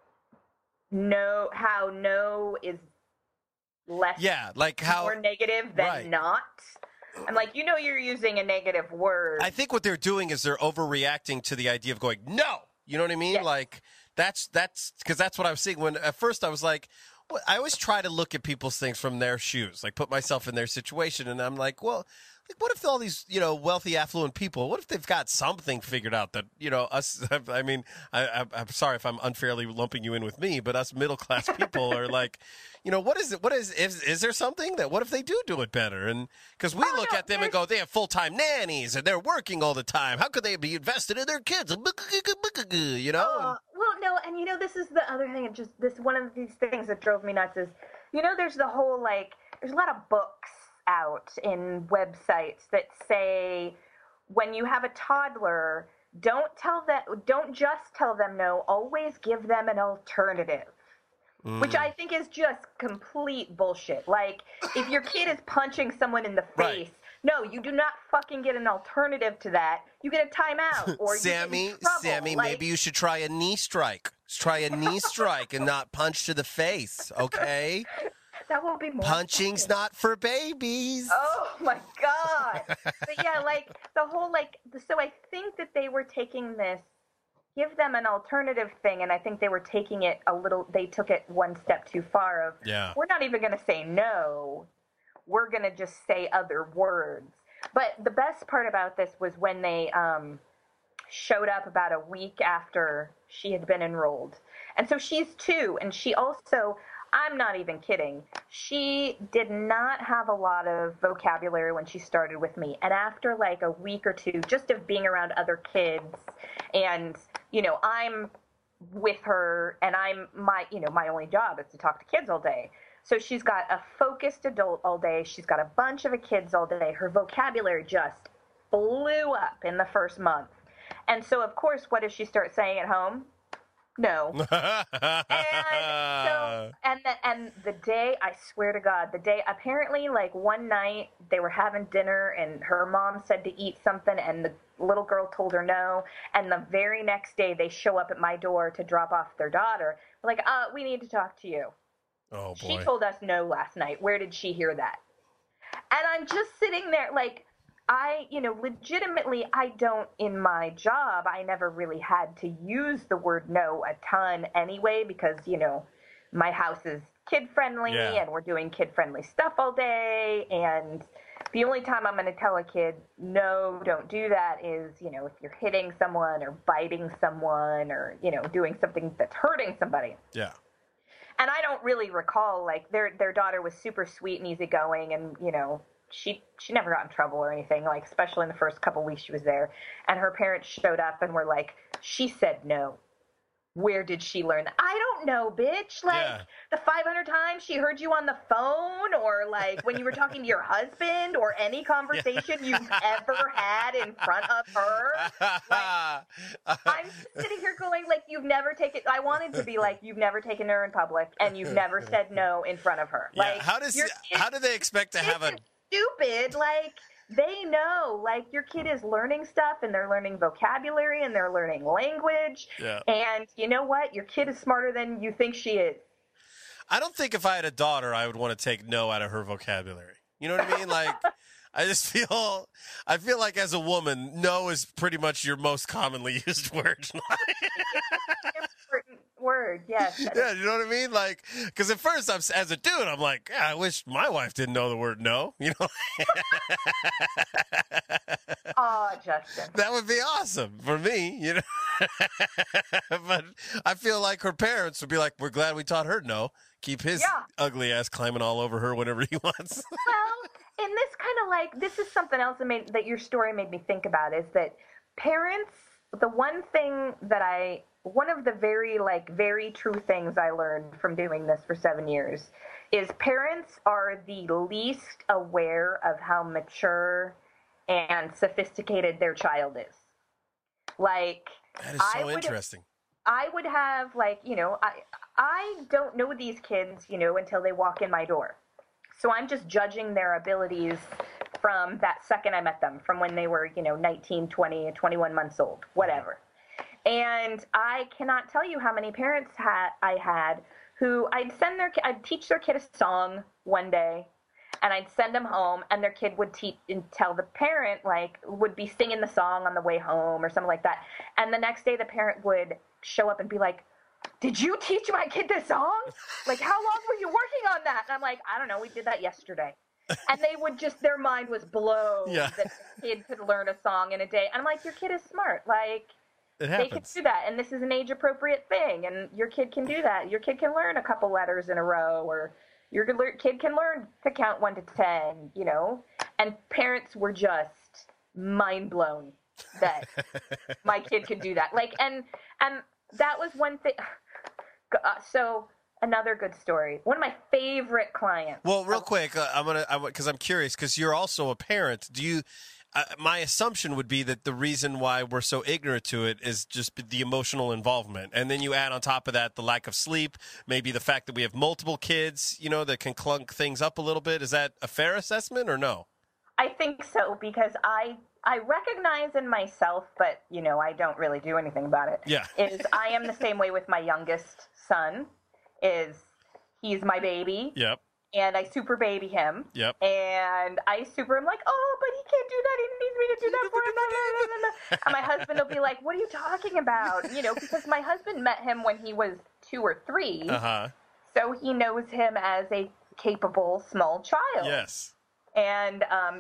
how no is less more negative than not. I'm like, you're using a negative word. I think what they're doing is they're overreacting to the idea of going, no. You know what I mean? Yes. Like, that's because that's what I was seeing when at first I was like, well, I always try to look at people's things from their shoes, like put myself in their situation. And I'm like, well, like, what if all these, wealthy, affluent people, what if they've got something figured out that, us, I mean, I'm sorry if I'm unfairly lumping you in with me, but us middle-class people are like, what is there something that, what if they do it better? And because we look at them and go, they have full-time nannies and they're working all the time. How could they be invested in their kids? Well, no, and this is the other thing. One of these things that drove me nuts is, there's the whole, like, there's a lot of books out in websites that say when you have a toddler, don't just tell them no, always give them an alternative. Which I think is just complete bullshit. Like, if your kid is punching someone in the face, no, you do not fucking get an alternative to that. You get a timeout, or Sammy, you get in trouble. Sammy, maybe you should try a knee strike. Try a knee strike and not punch to the face, okay? That won't be more. Punching's not for babies. Oh my God! But yeah, like the whole so I think that they were taking this, give them an alternative thing, and I think they were taking it they took it one step too far. We're not even going to say no. We're going to just say other words. But the best part about this was when they showed up about a week after she had been enrolled. And so she's 2, and she also, I'm not even kidding, she did not have a lot of vocabulary when she started with me. And after like a week or 2 just of being around other kids, and I'm with her, and my only job is to talk to kids all day. So she's got a focused adult all day. She's got a bunch of kids all day. Her vocabulary just blew up in the first month. And so, of course, what does she start saying at home? No. And the day, I swear to God, apparently, like, one night they were having dinner and her mom said to eat something and the little girl told her no. And the very next day they show up at my door to drop off their daughter. Like, we need to talk to you. Oh, boy. She told us no last night. Where did she hear that? And I'm just sitting there like, legitimately, I don't, in my job, I never really had to use the word no a ton anyway, because, my house is kid-friendly and we're doing kid-friendly stuff all day. And the only time I'm going to tell a kid, no, don't do that is, if you're hitting someone or biting someone or, doing something that's hurting somebody. Yeah. And I don't really recall, like, their daughter was super sweet and easygoing, and, she never got in trouble or anything, like, especially in the first couple weeks she was there. And her parents showed up and were like, she said no. Where did she learn that? I don't know, bitch. Like, the 500 times she heard you on the phone, or, like, when you were talking to your husband, or any conversation you've ever had in front of her. Like, I'm sitting here going, like, you've never taken, I wanted to be like, you've never taken her in public, and you've never said no in front of her. Like, how do they expect to have a... Stupid, like, they know, like, your kid is learning stuff, and they're learning vocabulary, and they're learning language, and you know what? Your kid is smarter than you think she is. I don't think if I had a daughter, I would want to take no out of her vocabulary. You know what I mean? Like, I feel like as a woman, no is pretty much your most commonly used word. Important word, yes. Yeah, you know what I mean? Like, because at first, as a dude, I'm like, yeah, I wish my wife didn't know the word no. You know, Oh, Justin. that would be awesome for me. You know, but I feel like her parents would be like, we're glad we taught her no. Keep his ugly ass climbing all over her whenever he wants. Well, in this kind of like, this is something else that your story made me think about is that parents, the one of the very true things I learned from doing this for 7 years is parents are the least aware of how mature and sophisticated their child is. Like, That is so interesting. I would have, like, I don't know these kids, until they walk in my door. So I'm just judging their abilities from that second I met them, from when they were, 19, 20, 21 months old, whatever. And I cannot tell you how many parents I had who I'd teach their kid a song one day, and I'd send them home, and their kid would tell the parent, like, would be singing the song on the way home or something like that. And the next day the parent would show up and be like, did you teach my kid this song? Like, how long were you working on that? And I'm like, I don't know, we did that yesterday. And they would their mind was blown that the kid could learn a song in a day. And I'm like, your kid is smart. Like, they can do that. And this is an age-appropriate thing. And your kid can do that. Your kid can learn a couple letters in a row, or your kid can learn to count 1 to 10, And parents were just mind blown that my kid could do that. Like, and that was one thing. So another good story. One of my favorite clients. Well, real quick, because I'm curious, because you're also a parent. Do you? My assumption would be that the reason why we're so ignorant to it is just the emotional involvement, and then you add on top of that the lack of sleep, maybe the fact that we have multiple kids, that can clunk things up a little bit. Is that a fair assessment or no? I think so, because I recognize in myself, but, I don't really do anything about it. Yeah. Is I am the same way with my youngest son. He's my baby. Yep. And I super baby him. Yep. And I super am like, oh, but he can't do that. He needs me to do that for him. And my husband will be like, what are you talking about? Because my husband met him when he was 2 or 3. Uh-huh. So he knows him as a capable small child. Yes. And,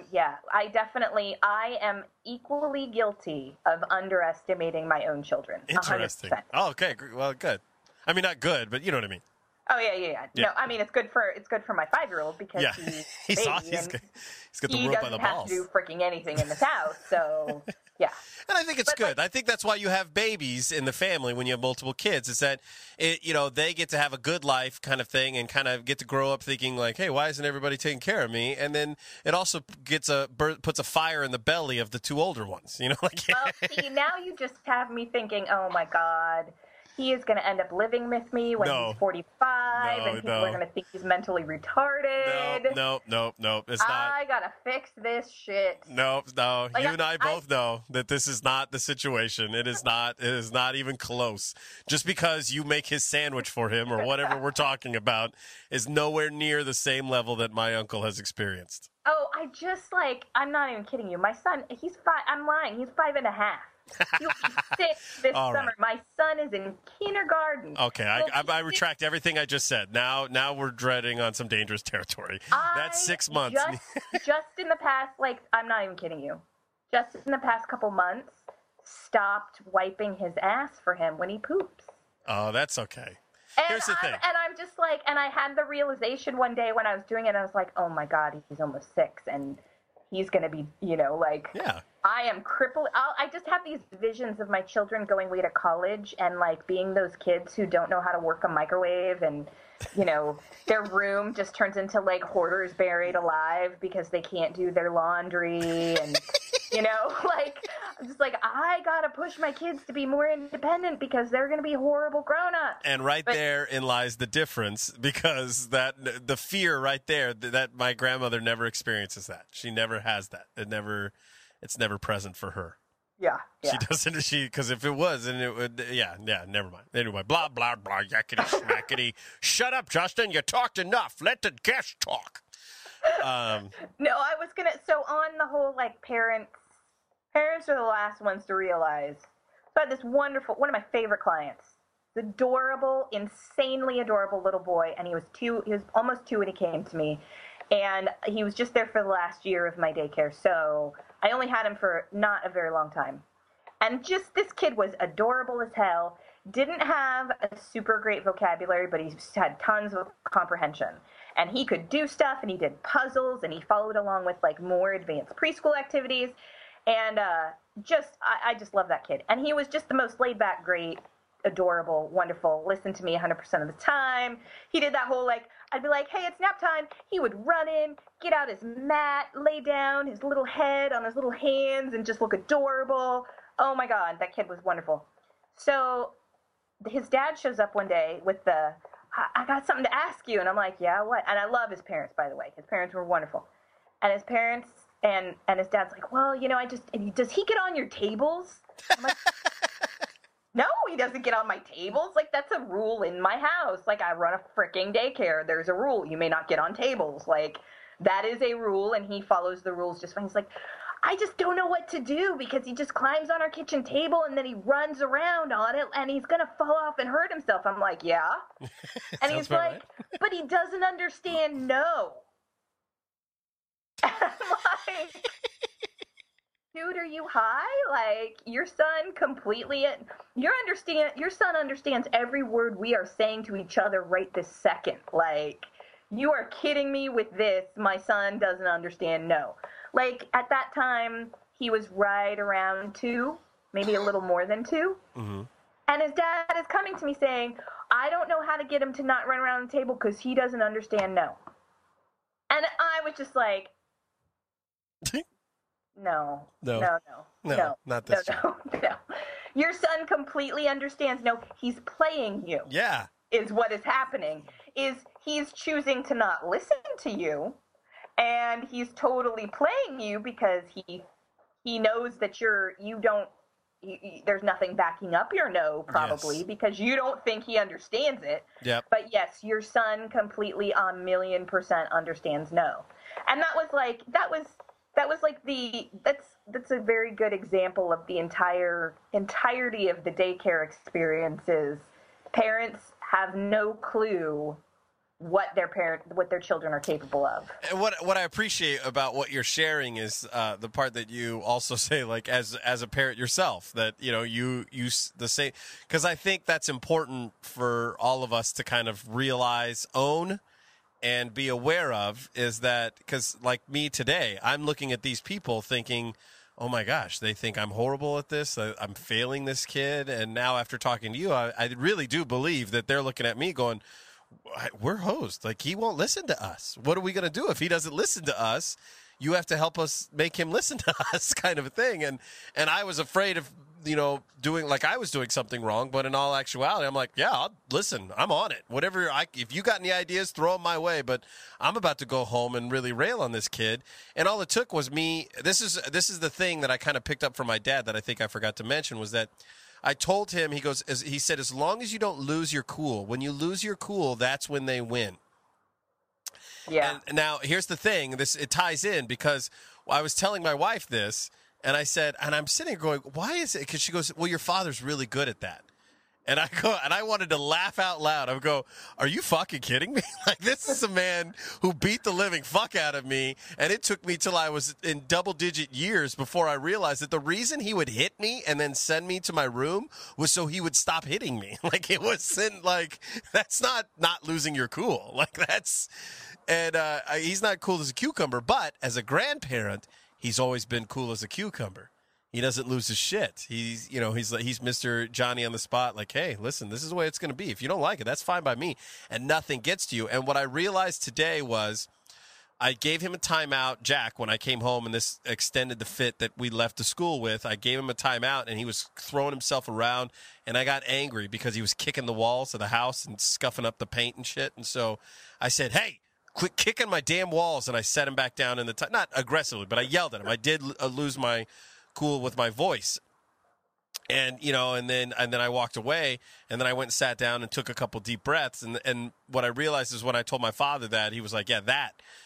I am equally guilty of underestimating my own children. Interesting. 100%. Oh, okay. Well, good. I mean, not good, but you know what I mean. Oh, yeah. No, I mean, it's good for my 5-year-old because he's got the rope by the balls. He doesn't have to do freaking anything in this house, so, yeah. And I think it's good. I think that's why you have babies in the family when you have multiple kids. Is that they get to have a good life kind of thing and kind of get to grow up thinking like, hey, why isn't everybody taking care of me? And then it also puts a fire in the belly of the 2 older ones. Well, see, now you just have me thinking, oh my God, he is going to end up living with me when he's 45, and people are going to think he's mentally retarded. No. It's not. I got to fix this shit. No. Like, you and I both know that this is not the situation. It is not. It is not even close. Just because you make his sandwich for him or whatever we're talking about is nowhere near the same level that my uncle has experienced. Oh, I'm not even kidding you. My son, he's 5. I'm lying. He's 5.5. He'll be 6 this summer. Right. My son is in kindergarten. Okay, I retract everything I just said. Now we're treading on some dangerous territory. That's 6 months. Just in the past, I'm not even kidding you. Just in the past couple months, stopped wiping his ass for him when he poops. Oh, that's okay. Here's the thing. And I'm just like, and I had the realization one day when I was doing it, I was like, oh my God, he's almost 6, and he's going to be, yeah. I am crippled. I just have these visions of my children going away to college and being those kids who don't know how to work a microwave, and their room just turns into hoarders buried alive because they can't do their laundry, and I'm just I gotta push my kids to be more independent because they're gonna be horrible grown-ups. And therein lies the difference, because the fear right there that my grandmother never experiences that. She never has that. It's never present for her. Yeah. She doesn't. Because if it was, then it would. Yeah. Never mind. Anyway, blah blah blah. Yakety schmackety. Shut up, Justin. You talked enough. Let the guest talk. No, I was gonna. So on the whole, like parents are the last ones to realize. So I had this wonderful, one of my favorite clients, adorable, insanely adorable little boy, and he was two. He was almost 2 when he came to me, and he was just there for the last year of my daycare. So I only had him for not a very long time, and just this kid was adorable as hell. Didn't have a super great vocabulary, but he had tons of comprehension. And he could do stuff, and he did puzzles, and he followed along with like more advanced preschool activities. And I just love that kid. And he was just the most laid back, great, adorable, wonderful, listened to me 100% of the time. He did that whole like, I'd be like, hey, it's nap time. He would run in, get out his mat, lay down, his little head on his little hands, and just look adorable. Oh my God, that kid was wonderful. So his dad shows up one day with I got something to ask you. And I'm like, yeah, what? And I love his parents, by the way. His parents were wonderful. And his parents and his dad's like, well, does he get on your tables? I'm like, no, he doesn't get on my tables. Like, that's a rule in my house. Like, I run a freaking daycare. There's a rule. You may not get on tables. Like, that is a rule, and he follows the rules just fine. He's like, I just don't know what to do because he just climbs on our kitchen table and then he runs around on it and he's going to fall off and hurt himself. I'm like, yeah. And he's like, right. But he doesn't understand no. And I'm like, dude, are you high? Like, your son understands every word we are saying to each other right this second. Like, you are kidding me with this. My son doesn't understand no. Like, at that time, he was right around 2, maybe a little more than 2. Mm-hmm. And his dad is coming to me saying, I don't know how to get him to not run around the table because he doesn't understand no. And I was just like, no, not this no. Your son completely understands no. He's playing you. Yeah. Is what is happening. Is he's choosing to not listen to you. And he's totally playing you because he knows that there's nothing backing up your no, probably, yes. Because you don't think he understands it. Yep. But yes, your son completely 1,000,000% understands no. And that's a very good example of the entirety of the daycare experiences. Parents have no clue what their children are capable of. And what I appreciate about what you're sharing is the part that you also say, like, as a parent yourself, that you the same, because I think that's important for all of us to kind of realize, own, and be aware of, is that because like me today, I'm looking at these people thinking, oh my gosh, they think I'm horrible at this. I'm failing this kid. And now after talking to you, I really do believe that they're looking at me going, we're hosed. Like, he won't listen to us. What are we going to do if he doesn't listen to us? You have to help us make him listen to us, kind of a thing. And I was afraid of, doing like I was doing something wrong. But in all actuality, I'm like, yeah, I'll listen. I'm on it. Whatever. If you got any ideas, throw them my way. But I'm about to go home and really rail on this kid. And all it took was me. This is the thing that I kind of picked up from my dad that I think I forgot to mention, was that I told him, he said, as long as you don't lose your cool, when you lose your cool, that's when they win. Yeah. And now here's the thing. It ties in because I was telling my wife this, and I said, and I'm sitting here going, why is it? Because she goes, well, your father's really good at that. And I go, and I wanted to laugh out loud. I go, are you fucking kidding me? Like, this is a man who beat the living fuck out of me, and it took me till I was in double-digit years before I realized that the reason he would hit me and then send me to my room was so he would stop hitting me. Like, it wasn't like, that's not losing your cool. Like, that's, and he's not cool as a cucumber, but as a grandparent, he's always been cool as a cucumber. He doesn't lose his shit. He's Mr. Johnny on the spot. Like, hey, listen, this is the way it's going to be. If you don't like it, that's fine by me. And nothing gets to you. And what I realized today was I gave him a timeout, Jack, when I came home, and this extended the fit that we left the school with. I gave him a timeout, and he was throwing himself around, and I got angry because he was kicking the walls of the house and scuffing up the paint and shit. And so I said, hey, quit kicking my damn walls, and I set him back down in the not aggressively, but I yelled at him. I did lose my cool with my voice, and and then I walked away, and then I went and sat down and took a couple deep breaths, and what I realized is when I told my father that, he was like, yeah, that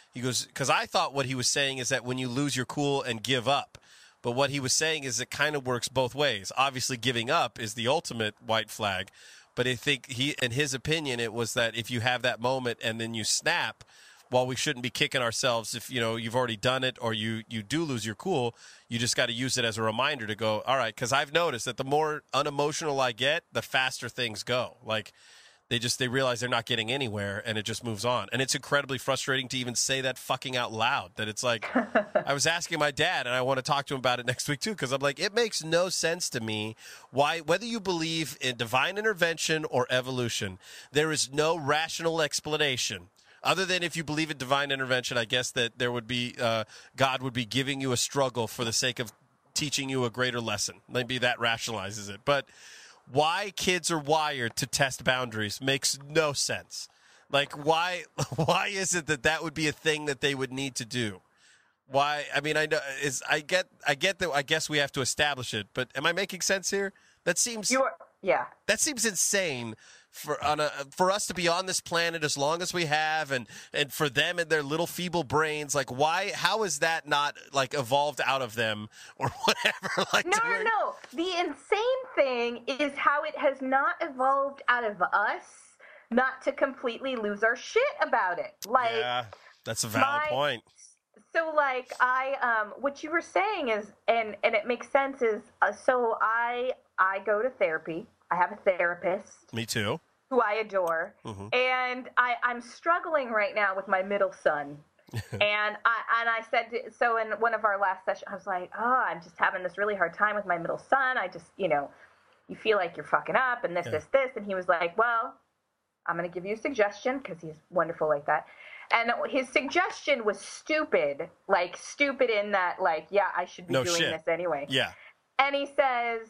He goes, because I thought what he was saying is that when you lose your cool and give up. But what he was saying is it kind of works both ways. Obviously, giving up is the ultimate white flag. But I think in his opinion, it was that if you have that moment and then you snap, while we shouldn't be kicking ourselves if, you've already done it or you do lose your cool, you just got to use it as a reminder to go, all right, because I've noticed that the more unemotional I get, the faster things go. Like, they realize they're not getting anywhere, and it just moves on. And it's incredibly frustrating to even say that fucking out loud, that it's like, I was asking my dad, and I want to talk to him about it next week, too, because I'm like, it makes no sense to me why, whether you believe in divine intervention or evolution, there is no rational explanation. Other than if you believe in divine intervention, I guess that there would be, God would be giving you a struggle for the sake of teaching you a greater lesson. Maybe that rationalizes it. But why kids are wired to test boundaries makes no sense. Like, why is it that would be a thing that they would need to do? Why? I mean, I get that. I guess we have to establish it. But am I making sense here? That seems That seems insane for us to be on this planet as long as we have, and for them and their little feeble brains. Like, why? How is that not like evolved out of them or whatever? Like, no. The insane thing is how it has not evolved out of us not to completely lose our shit about it. Like, yeah, that's a valid point. So, like, what you were saying is, and it makes sense, is, so I go to therapy. I have a therapist. Me too. Who I adore. Mm-hmm. And I'm struggling right now with my middle son. and I said, so in one of our last sessions, I was like, I'm just having this really hard time with my middle son. I just, you feel like you're fucking up and this. And he was like, well, I'm going to give you a suggestion, because he's wonderful like that. And his suggestion was stupid, like stupid in that, like, yeah, I should be doing this anyway. Yeah. And he says,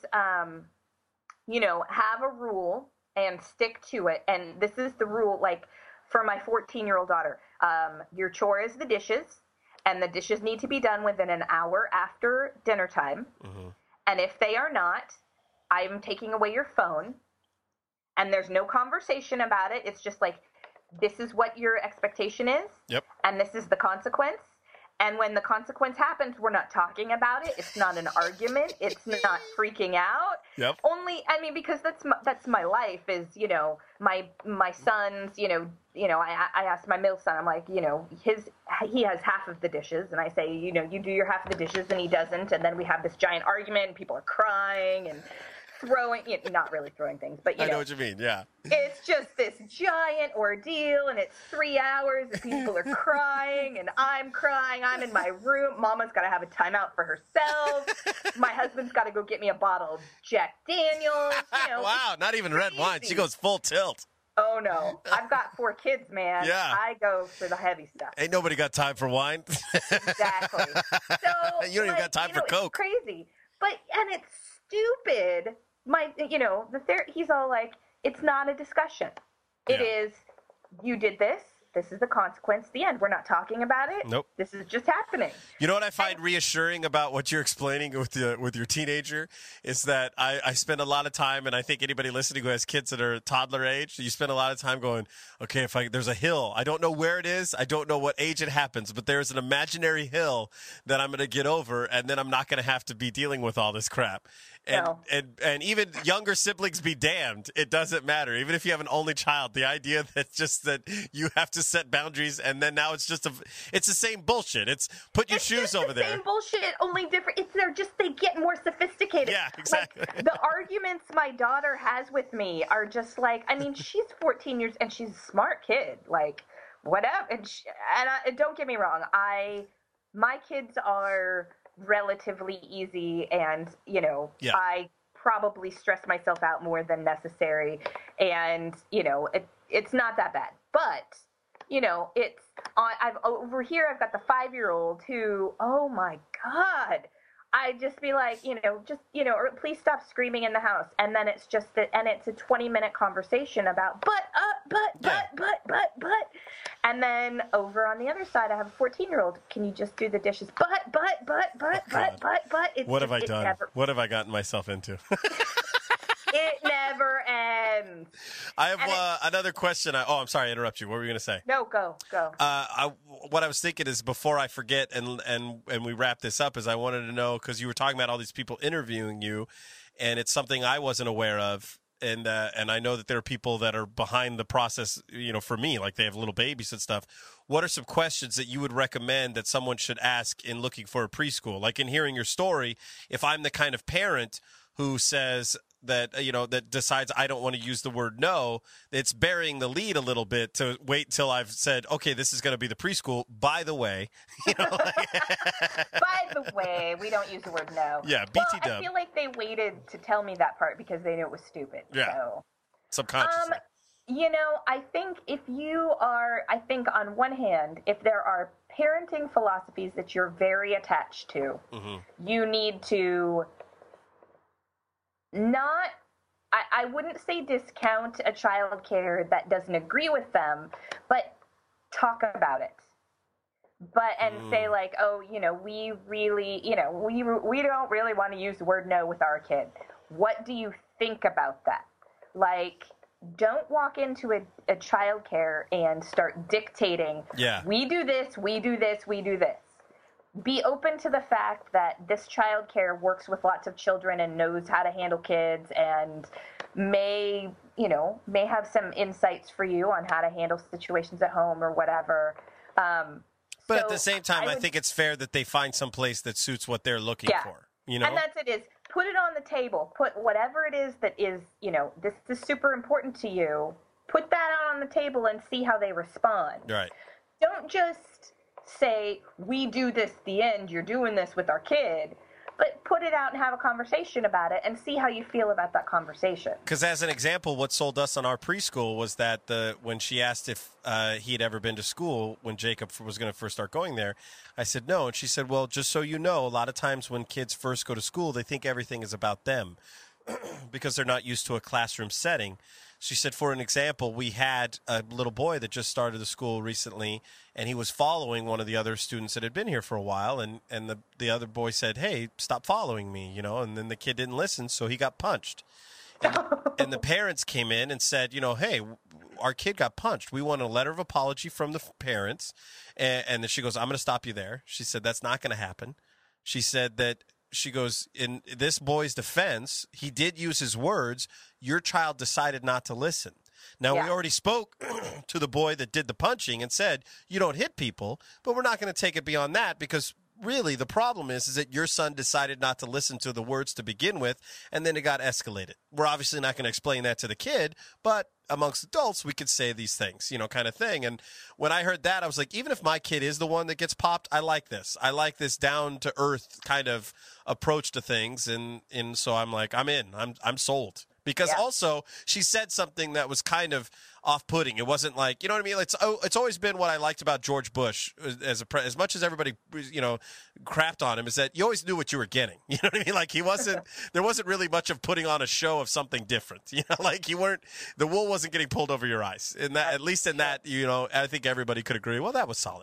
have a rule and stick to it. And this is the rule, like, for my 14-year-old daughter. Your chore is the dishes, and the dishes need to be done within an hour after dinner time. Mm-hmm. And if they are not, I'm taking away your phone. And there's no conversation about it. It's just like, this is what your expectation is. Yep. And this is the consequence. And when the consequence happens, we're not talking about it. It's not an argument. It's not freaking out. Yep. Only, I mean, because that's my life is, my son's, I asked my middle son, I'm like, he has half of the dishes. And I say, you do your half of the dishes, and he doesn't. And then we have this giant argument, and people are crying and throwing, not really throwing things, but I know what you mean, yeah. It's just this giant ordeal, and it's 3 hours, and people are crying, and I'm crying. I'm in my room. Mama's got to have a timeout for herself. My husband's got to go get me a bottle of Jack Daniels. Wow, not even red wine. She goes full tilt. Oh, no. I've got 4 kids, man. Yeah. I go for the heavy stuff. Ain't nobody got time for wine. Exactly. So, you don't even got time for Coke. It's crazy. And it's stupid. He's all like, it's not a discussion. It is, you did this. This is the consequence. The end. We're not talking about it. Nope. This is just happening. You know what I find reassuring about what you're explaining with your teenager is that I spend a lot of time, and I think anybody listening who has kids that are toddler age, you spend a lot of time going, okay, there's a hill. I don't know where it is. I don't know what age it happens, but there's an imaginary hill that I'm going to get over, and then I'm not going to have to be dealing with all this crap. And even younger siblings be damned. It doesn't matter. Even if you have an only child, the idea that you have to set boundaries, and then now it's the same bullshit. It's put your shoes over there. Same bullshit, only different. They get more sophisticated. Yeah, exactly. Like, the arguments my daughter has with me are just like, I mean, she's 14 years and she's a smart kid. Like, whatever. And don't get me wrong. My kids are relatively easy, and I probably stress myself out more than necessary, and it's not that bad, but it's I've over here I've got the 5-year-old who, oh my god, I'd just be like, or please stop screaming in the house, and then it's just and it's a 20-minute conversation about but, and then over on the other side I have a 14-year-old. Can you just do the dishes? But. It's what have I done? What have I gotten myself into? It never ends. I have another question. I'm sorry, I interrupt you. What were you going to say? No, go. what I was thinking is, before I forget and we wrap this up, is I wanted to know, because you were talking about all these people interviewing you, and it's something I wasn't aware of. And I know that there are people that are behind the process, for me, like they have little babies and stuff. What are some questions that you would recommend that someone should ask in looking for a preschool? Like, in hearing your story, if I'm the kind of parent who says that, that decides I don't want to use the word no, it's burying the lead a little bit to wait till I've said, okay, this is going to be the preschool. By the way, By the way, we don't use the word no. Yeah, BT dub. I feel like they waited to tell me that part because they knew it was stupid. Yeah. So. Subconsciously. I think I think on one hand, if there are parenting philosophies that you're very attached to, you need to I wouldn't say discount a child care that doesn't agree with them, but talk about it. And say like, oh, we really, we don't really want to use the word no with our kid. What do you think about that? Like, don't walk into a child care and start dictating, we do this, we do this, we do this. Be open to the fact that this child care works with lots of children and knows how to handle kids and may have some insights for you on how to handle situations at home or whatever. But at the same time, I think it's fair that they find some place that suits what they're looking for. And that's it is. Put it on the table. Put whatever it is that is, this is super important to you. Put that out on the table and see how they respond. Right. Don't just say, we do this, the end, you're doing this with our kid. But put it out and have a conversation about it and see how you feel about that conversation. Because as an example, what sold us on our preschool was that when she asked if he had ever been to school when Jacob was going to first start going there, I said no. And she said, well, just so you know, a lot of times when kids first go to school, they think everything is about them because they're not used to a classroom setting. She said, for an example, we had a little boy that just started the school recently, and he was following one of the other students that had been here for a while, and the other boy said, hey, stop following me, and then the kid didn't listen, so he got punched. And the parents came in and said, hey, our kid got punched. We want a letter of apology from the parents. And then she goes, I'm going to stop you there. She said, that's not going to happen. She said that, she goes, in this boy's defense, he did use his words. Your child decided not to listen. Now, we already spoke to the boy that did the punching and said, you don't hit people, but we're not going to take it beyond that because really the problem is that your son decided not to listen to the words to begin with, and then it got escalated. We're obviously not going to explain that to the kid, but amongst adults, we could say these things, kind of thing. And when I heard that, I was like, even if my kid is the one that gets popped, I like this. I like this down-to-earth kind of approach to things, and so I'm like, I'm in. I'm sold. Because also, she said something that was kind of off-putting. It wasn't like, you know what I mean? It's always been what I liked about George Bush, as much as everybody, crapped on him, is that you always knew what you were getting. You know what I mean? Like, there wasn't really much of putting on a show of something different. Like the wool wasn't getting pulled over your eyes. At least in that, I think everybody could agree, well, that was solid.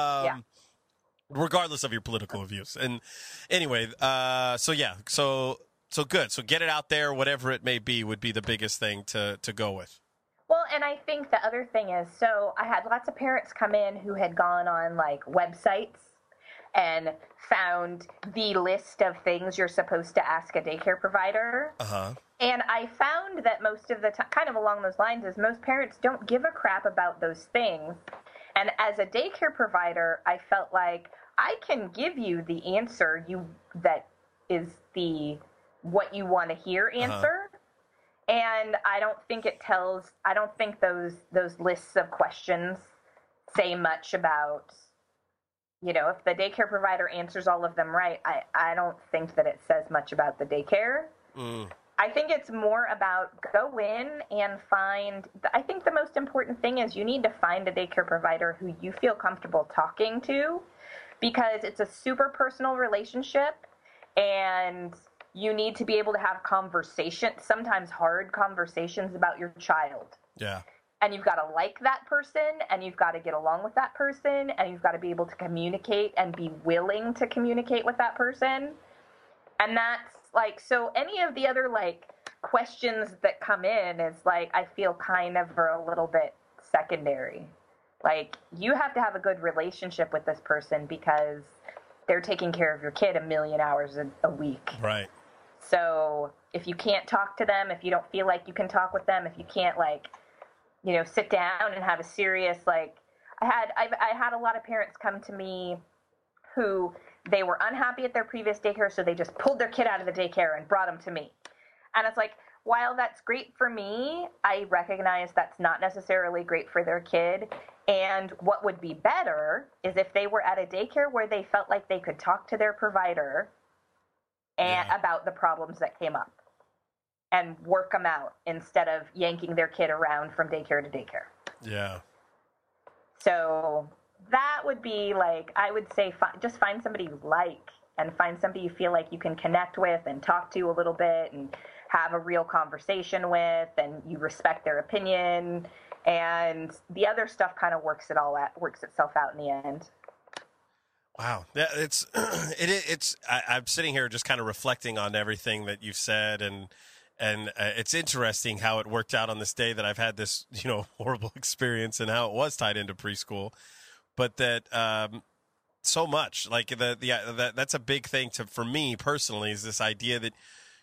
Regardless of your political views. And anyway, so good. So get it out there, whatever it may be, would be the biggest thing to go with. Well, and I think the other thing is, so I had lots of parents come in who had gone on like websites and found the list of things you're supposed to ask a daycare provider. Uh-huh. And I found that most of the time, kind of along those lines, is most parents don't give a crap about those things. And as a daycare provider, I felt like I can give you the answer that is the what you want to hear answer. Uh-huh. And I don't think those lists of questions say much about, if the daycare provider answers all of them right, I don't think that it says much about the daycare. Mm. I think it's more about go in and I think the most important thing is you need to find a daycare provider who you feel comfortable talking to, because it's a super personal relationship, and you need to be able to have conversations, sometimes hard conversations about your child. Yeah. And you've got to like that person, and you've got to get along with that person, and you've got to be able to communicate and be willing to communicate with that person. And that's like, so any of the other like questions that come in is like, I feel kind of are a little bit secondary. Like, you have to have a good relationship with this person because they're taking care of your kid 1,000,000 hours a week. Right. So if you can't talk to them, if you don't feel like you can talk with them, if you can't, like, you know, sit down and have a serious, like, I had a lot of parents come to me who they were unhappy at their previous daycare, so they just pulled their kid out of the daycare and brought them to me. And it's like, while that's great for me, I recognize that's not necessarily great for their kid. And what would be better is if they were at a daycare where they felt like they could talk to their provider and about the problems that came up and work them out instead of yanking their kid around from daycare to daycare. Yeah. So that would be, like, I would say just find somebody you like and find somebody you feel like you can connect with and talk to a little bit and have a real conversation with, and you respect their opinion, and the other stuff kind of works itself out in the end. Wow, yeah, I'm sitting here just kind of reflecting on everything that you've said, and it's interesting how it worked out on this day that I've had this, you know, horrible experience and how it was tied into preschool, but that so much like that's a big thing for me personally, is this idea that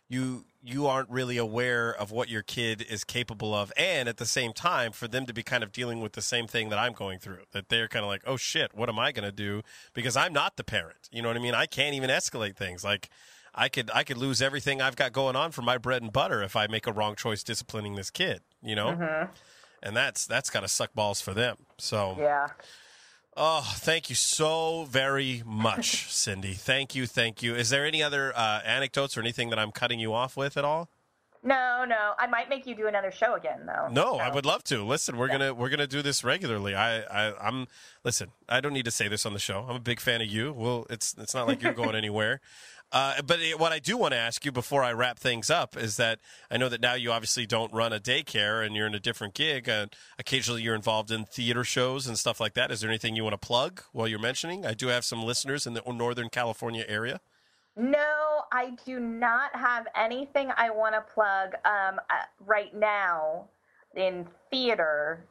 you aren't really aware of what your kid is capable of, and at the same time for them to be kind of dealing with the same thing that I'm going through, that they're kind of like, oh shit, what am I going to do, because I'm not the parent, you know what I mean? I can't even escalate things. Like I could lose everything I've got going on for my bread and butter if I make a wrong choice disciplining this kid, you know? Mm-hmm. And that's got to suck balls for them. So yeah. Oh, thank you so very much, Cindy. Thank you. Is there any other anecdotes or anything that I'm cutting you off with at all? No. I might make you do another show again, though. No, so. I would love to. Listen, we're gonna do this regularly. Listen. I don't need to say this on the show. I'm a big fan of you. Well, it's not like you're going anywhere. But what I do want to ask you before I wrap things up is that I know that now you obviously don't run a daycare and you're in a different gig. Occasionally you're involved in theater shows and stuff like that. Is there anything you want to plug while you're mentioning? I do have some listeners in the Northern California area. No, I do not have anything I want to plug right now in theater,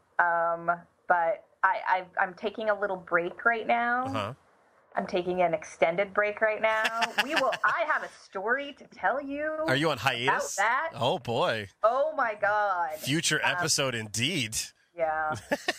but I'm taking a little break right now. Uh-huh. I'm taking an extended break right now. I have a story to tell you. Are you on hiatus? About that. Oh boy. Oh my God. Future episode indeed. Yeah.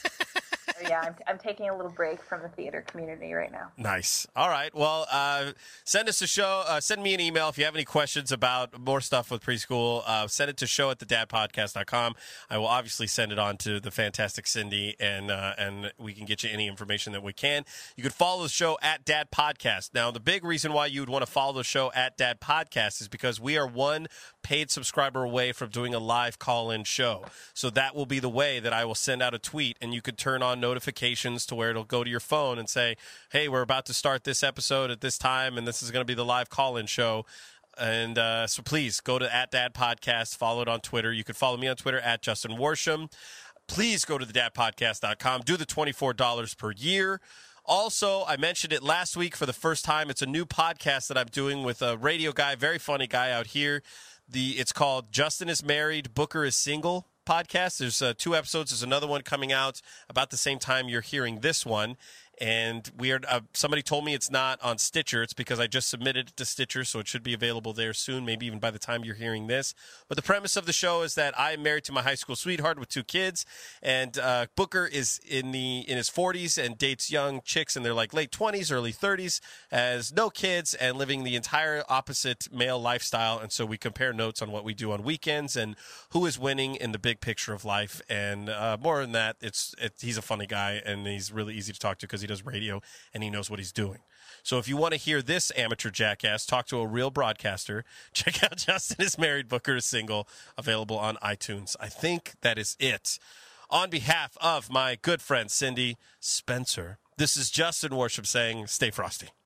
Yeah, I'm taking a little break from the theater community right now. Nice. All right. Well, send us a show. Send me an email if you have any questions about more stuff with preschool. Send it to show@thedadpodcast.com. I will obviously send it on to the fantastic Cindy, and we can get you any information that we can. You could follow the show at Dad Podcast. Now, the big reason why you would want to follow the show at Dad Podcast is because we are one paid subscriber away from doing a live call-in show. So that will be the way that I will send out a tweet, and you could turn on notifications to where it'll go to your phone and say, hey, we're about to start this episode at this time, and this is going to be the live call-in show. And so please go to @DadPodcast, follow it on Twitter. You can follow me on Twitter @JustinWorsham. Please go to thedadpodcast.com. Do the $24 per year. Also, I mentioned it last week for the first time. It's a new podcast that I'm doing with a radio guy, very funny guy out here. It's called Justin is Married, Booker is Single podcast. There's 2 episodes. There's another one coming out about the same time you're hearing this one. And somebody told me it's not on Stitcher. It's because I just submitted it to Stitcher, so it should be available there soon, maybe even by the time you're hearing this. But the premise of the show is that I am married to my high school sweetheart with 2 kids, and Booker is in his 40s and dates young chicks in their like late 20s, early 30s, has no kids and living the entire opposite male lifestyle. And so we compare notes on what we do on weekends and who is winning in the big picture of life. And more than that, he's a funny guy, and he's really easy to talk to because he does radio and he knows what he's doing. So if you want to hear this amateur jackass talk to a real broadcaster, check out Justin is Married, Booker is Single, available on iTunes. I think that is it. On behalf of my good friend Cindy Spencer, this is Justin Worsham saying, stay frosty.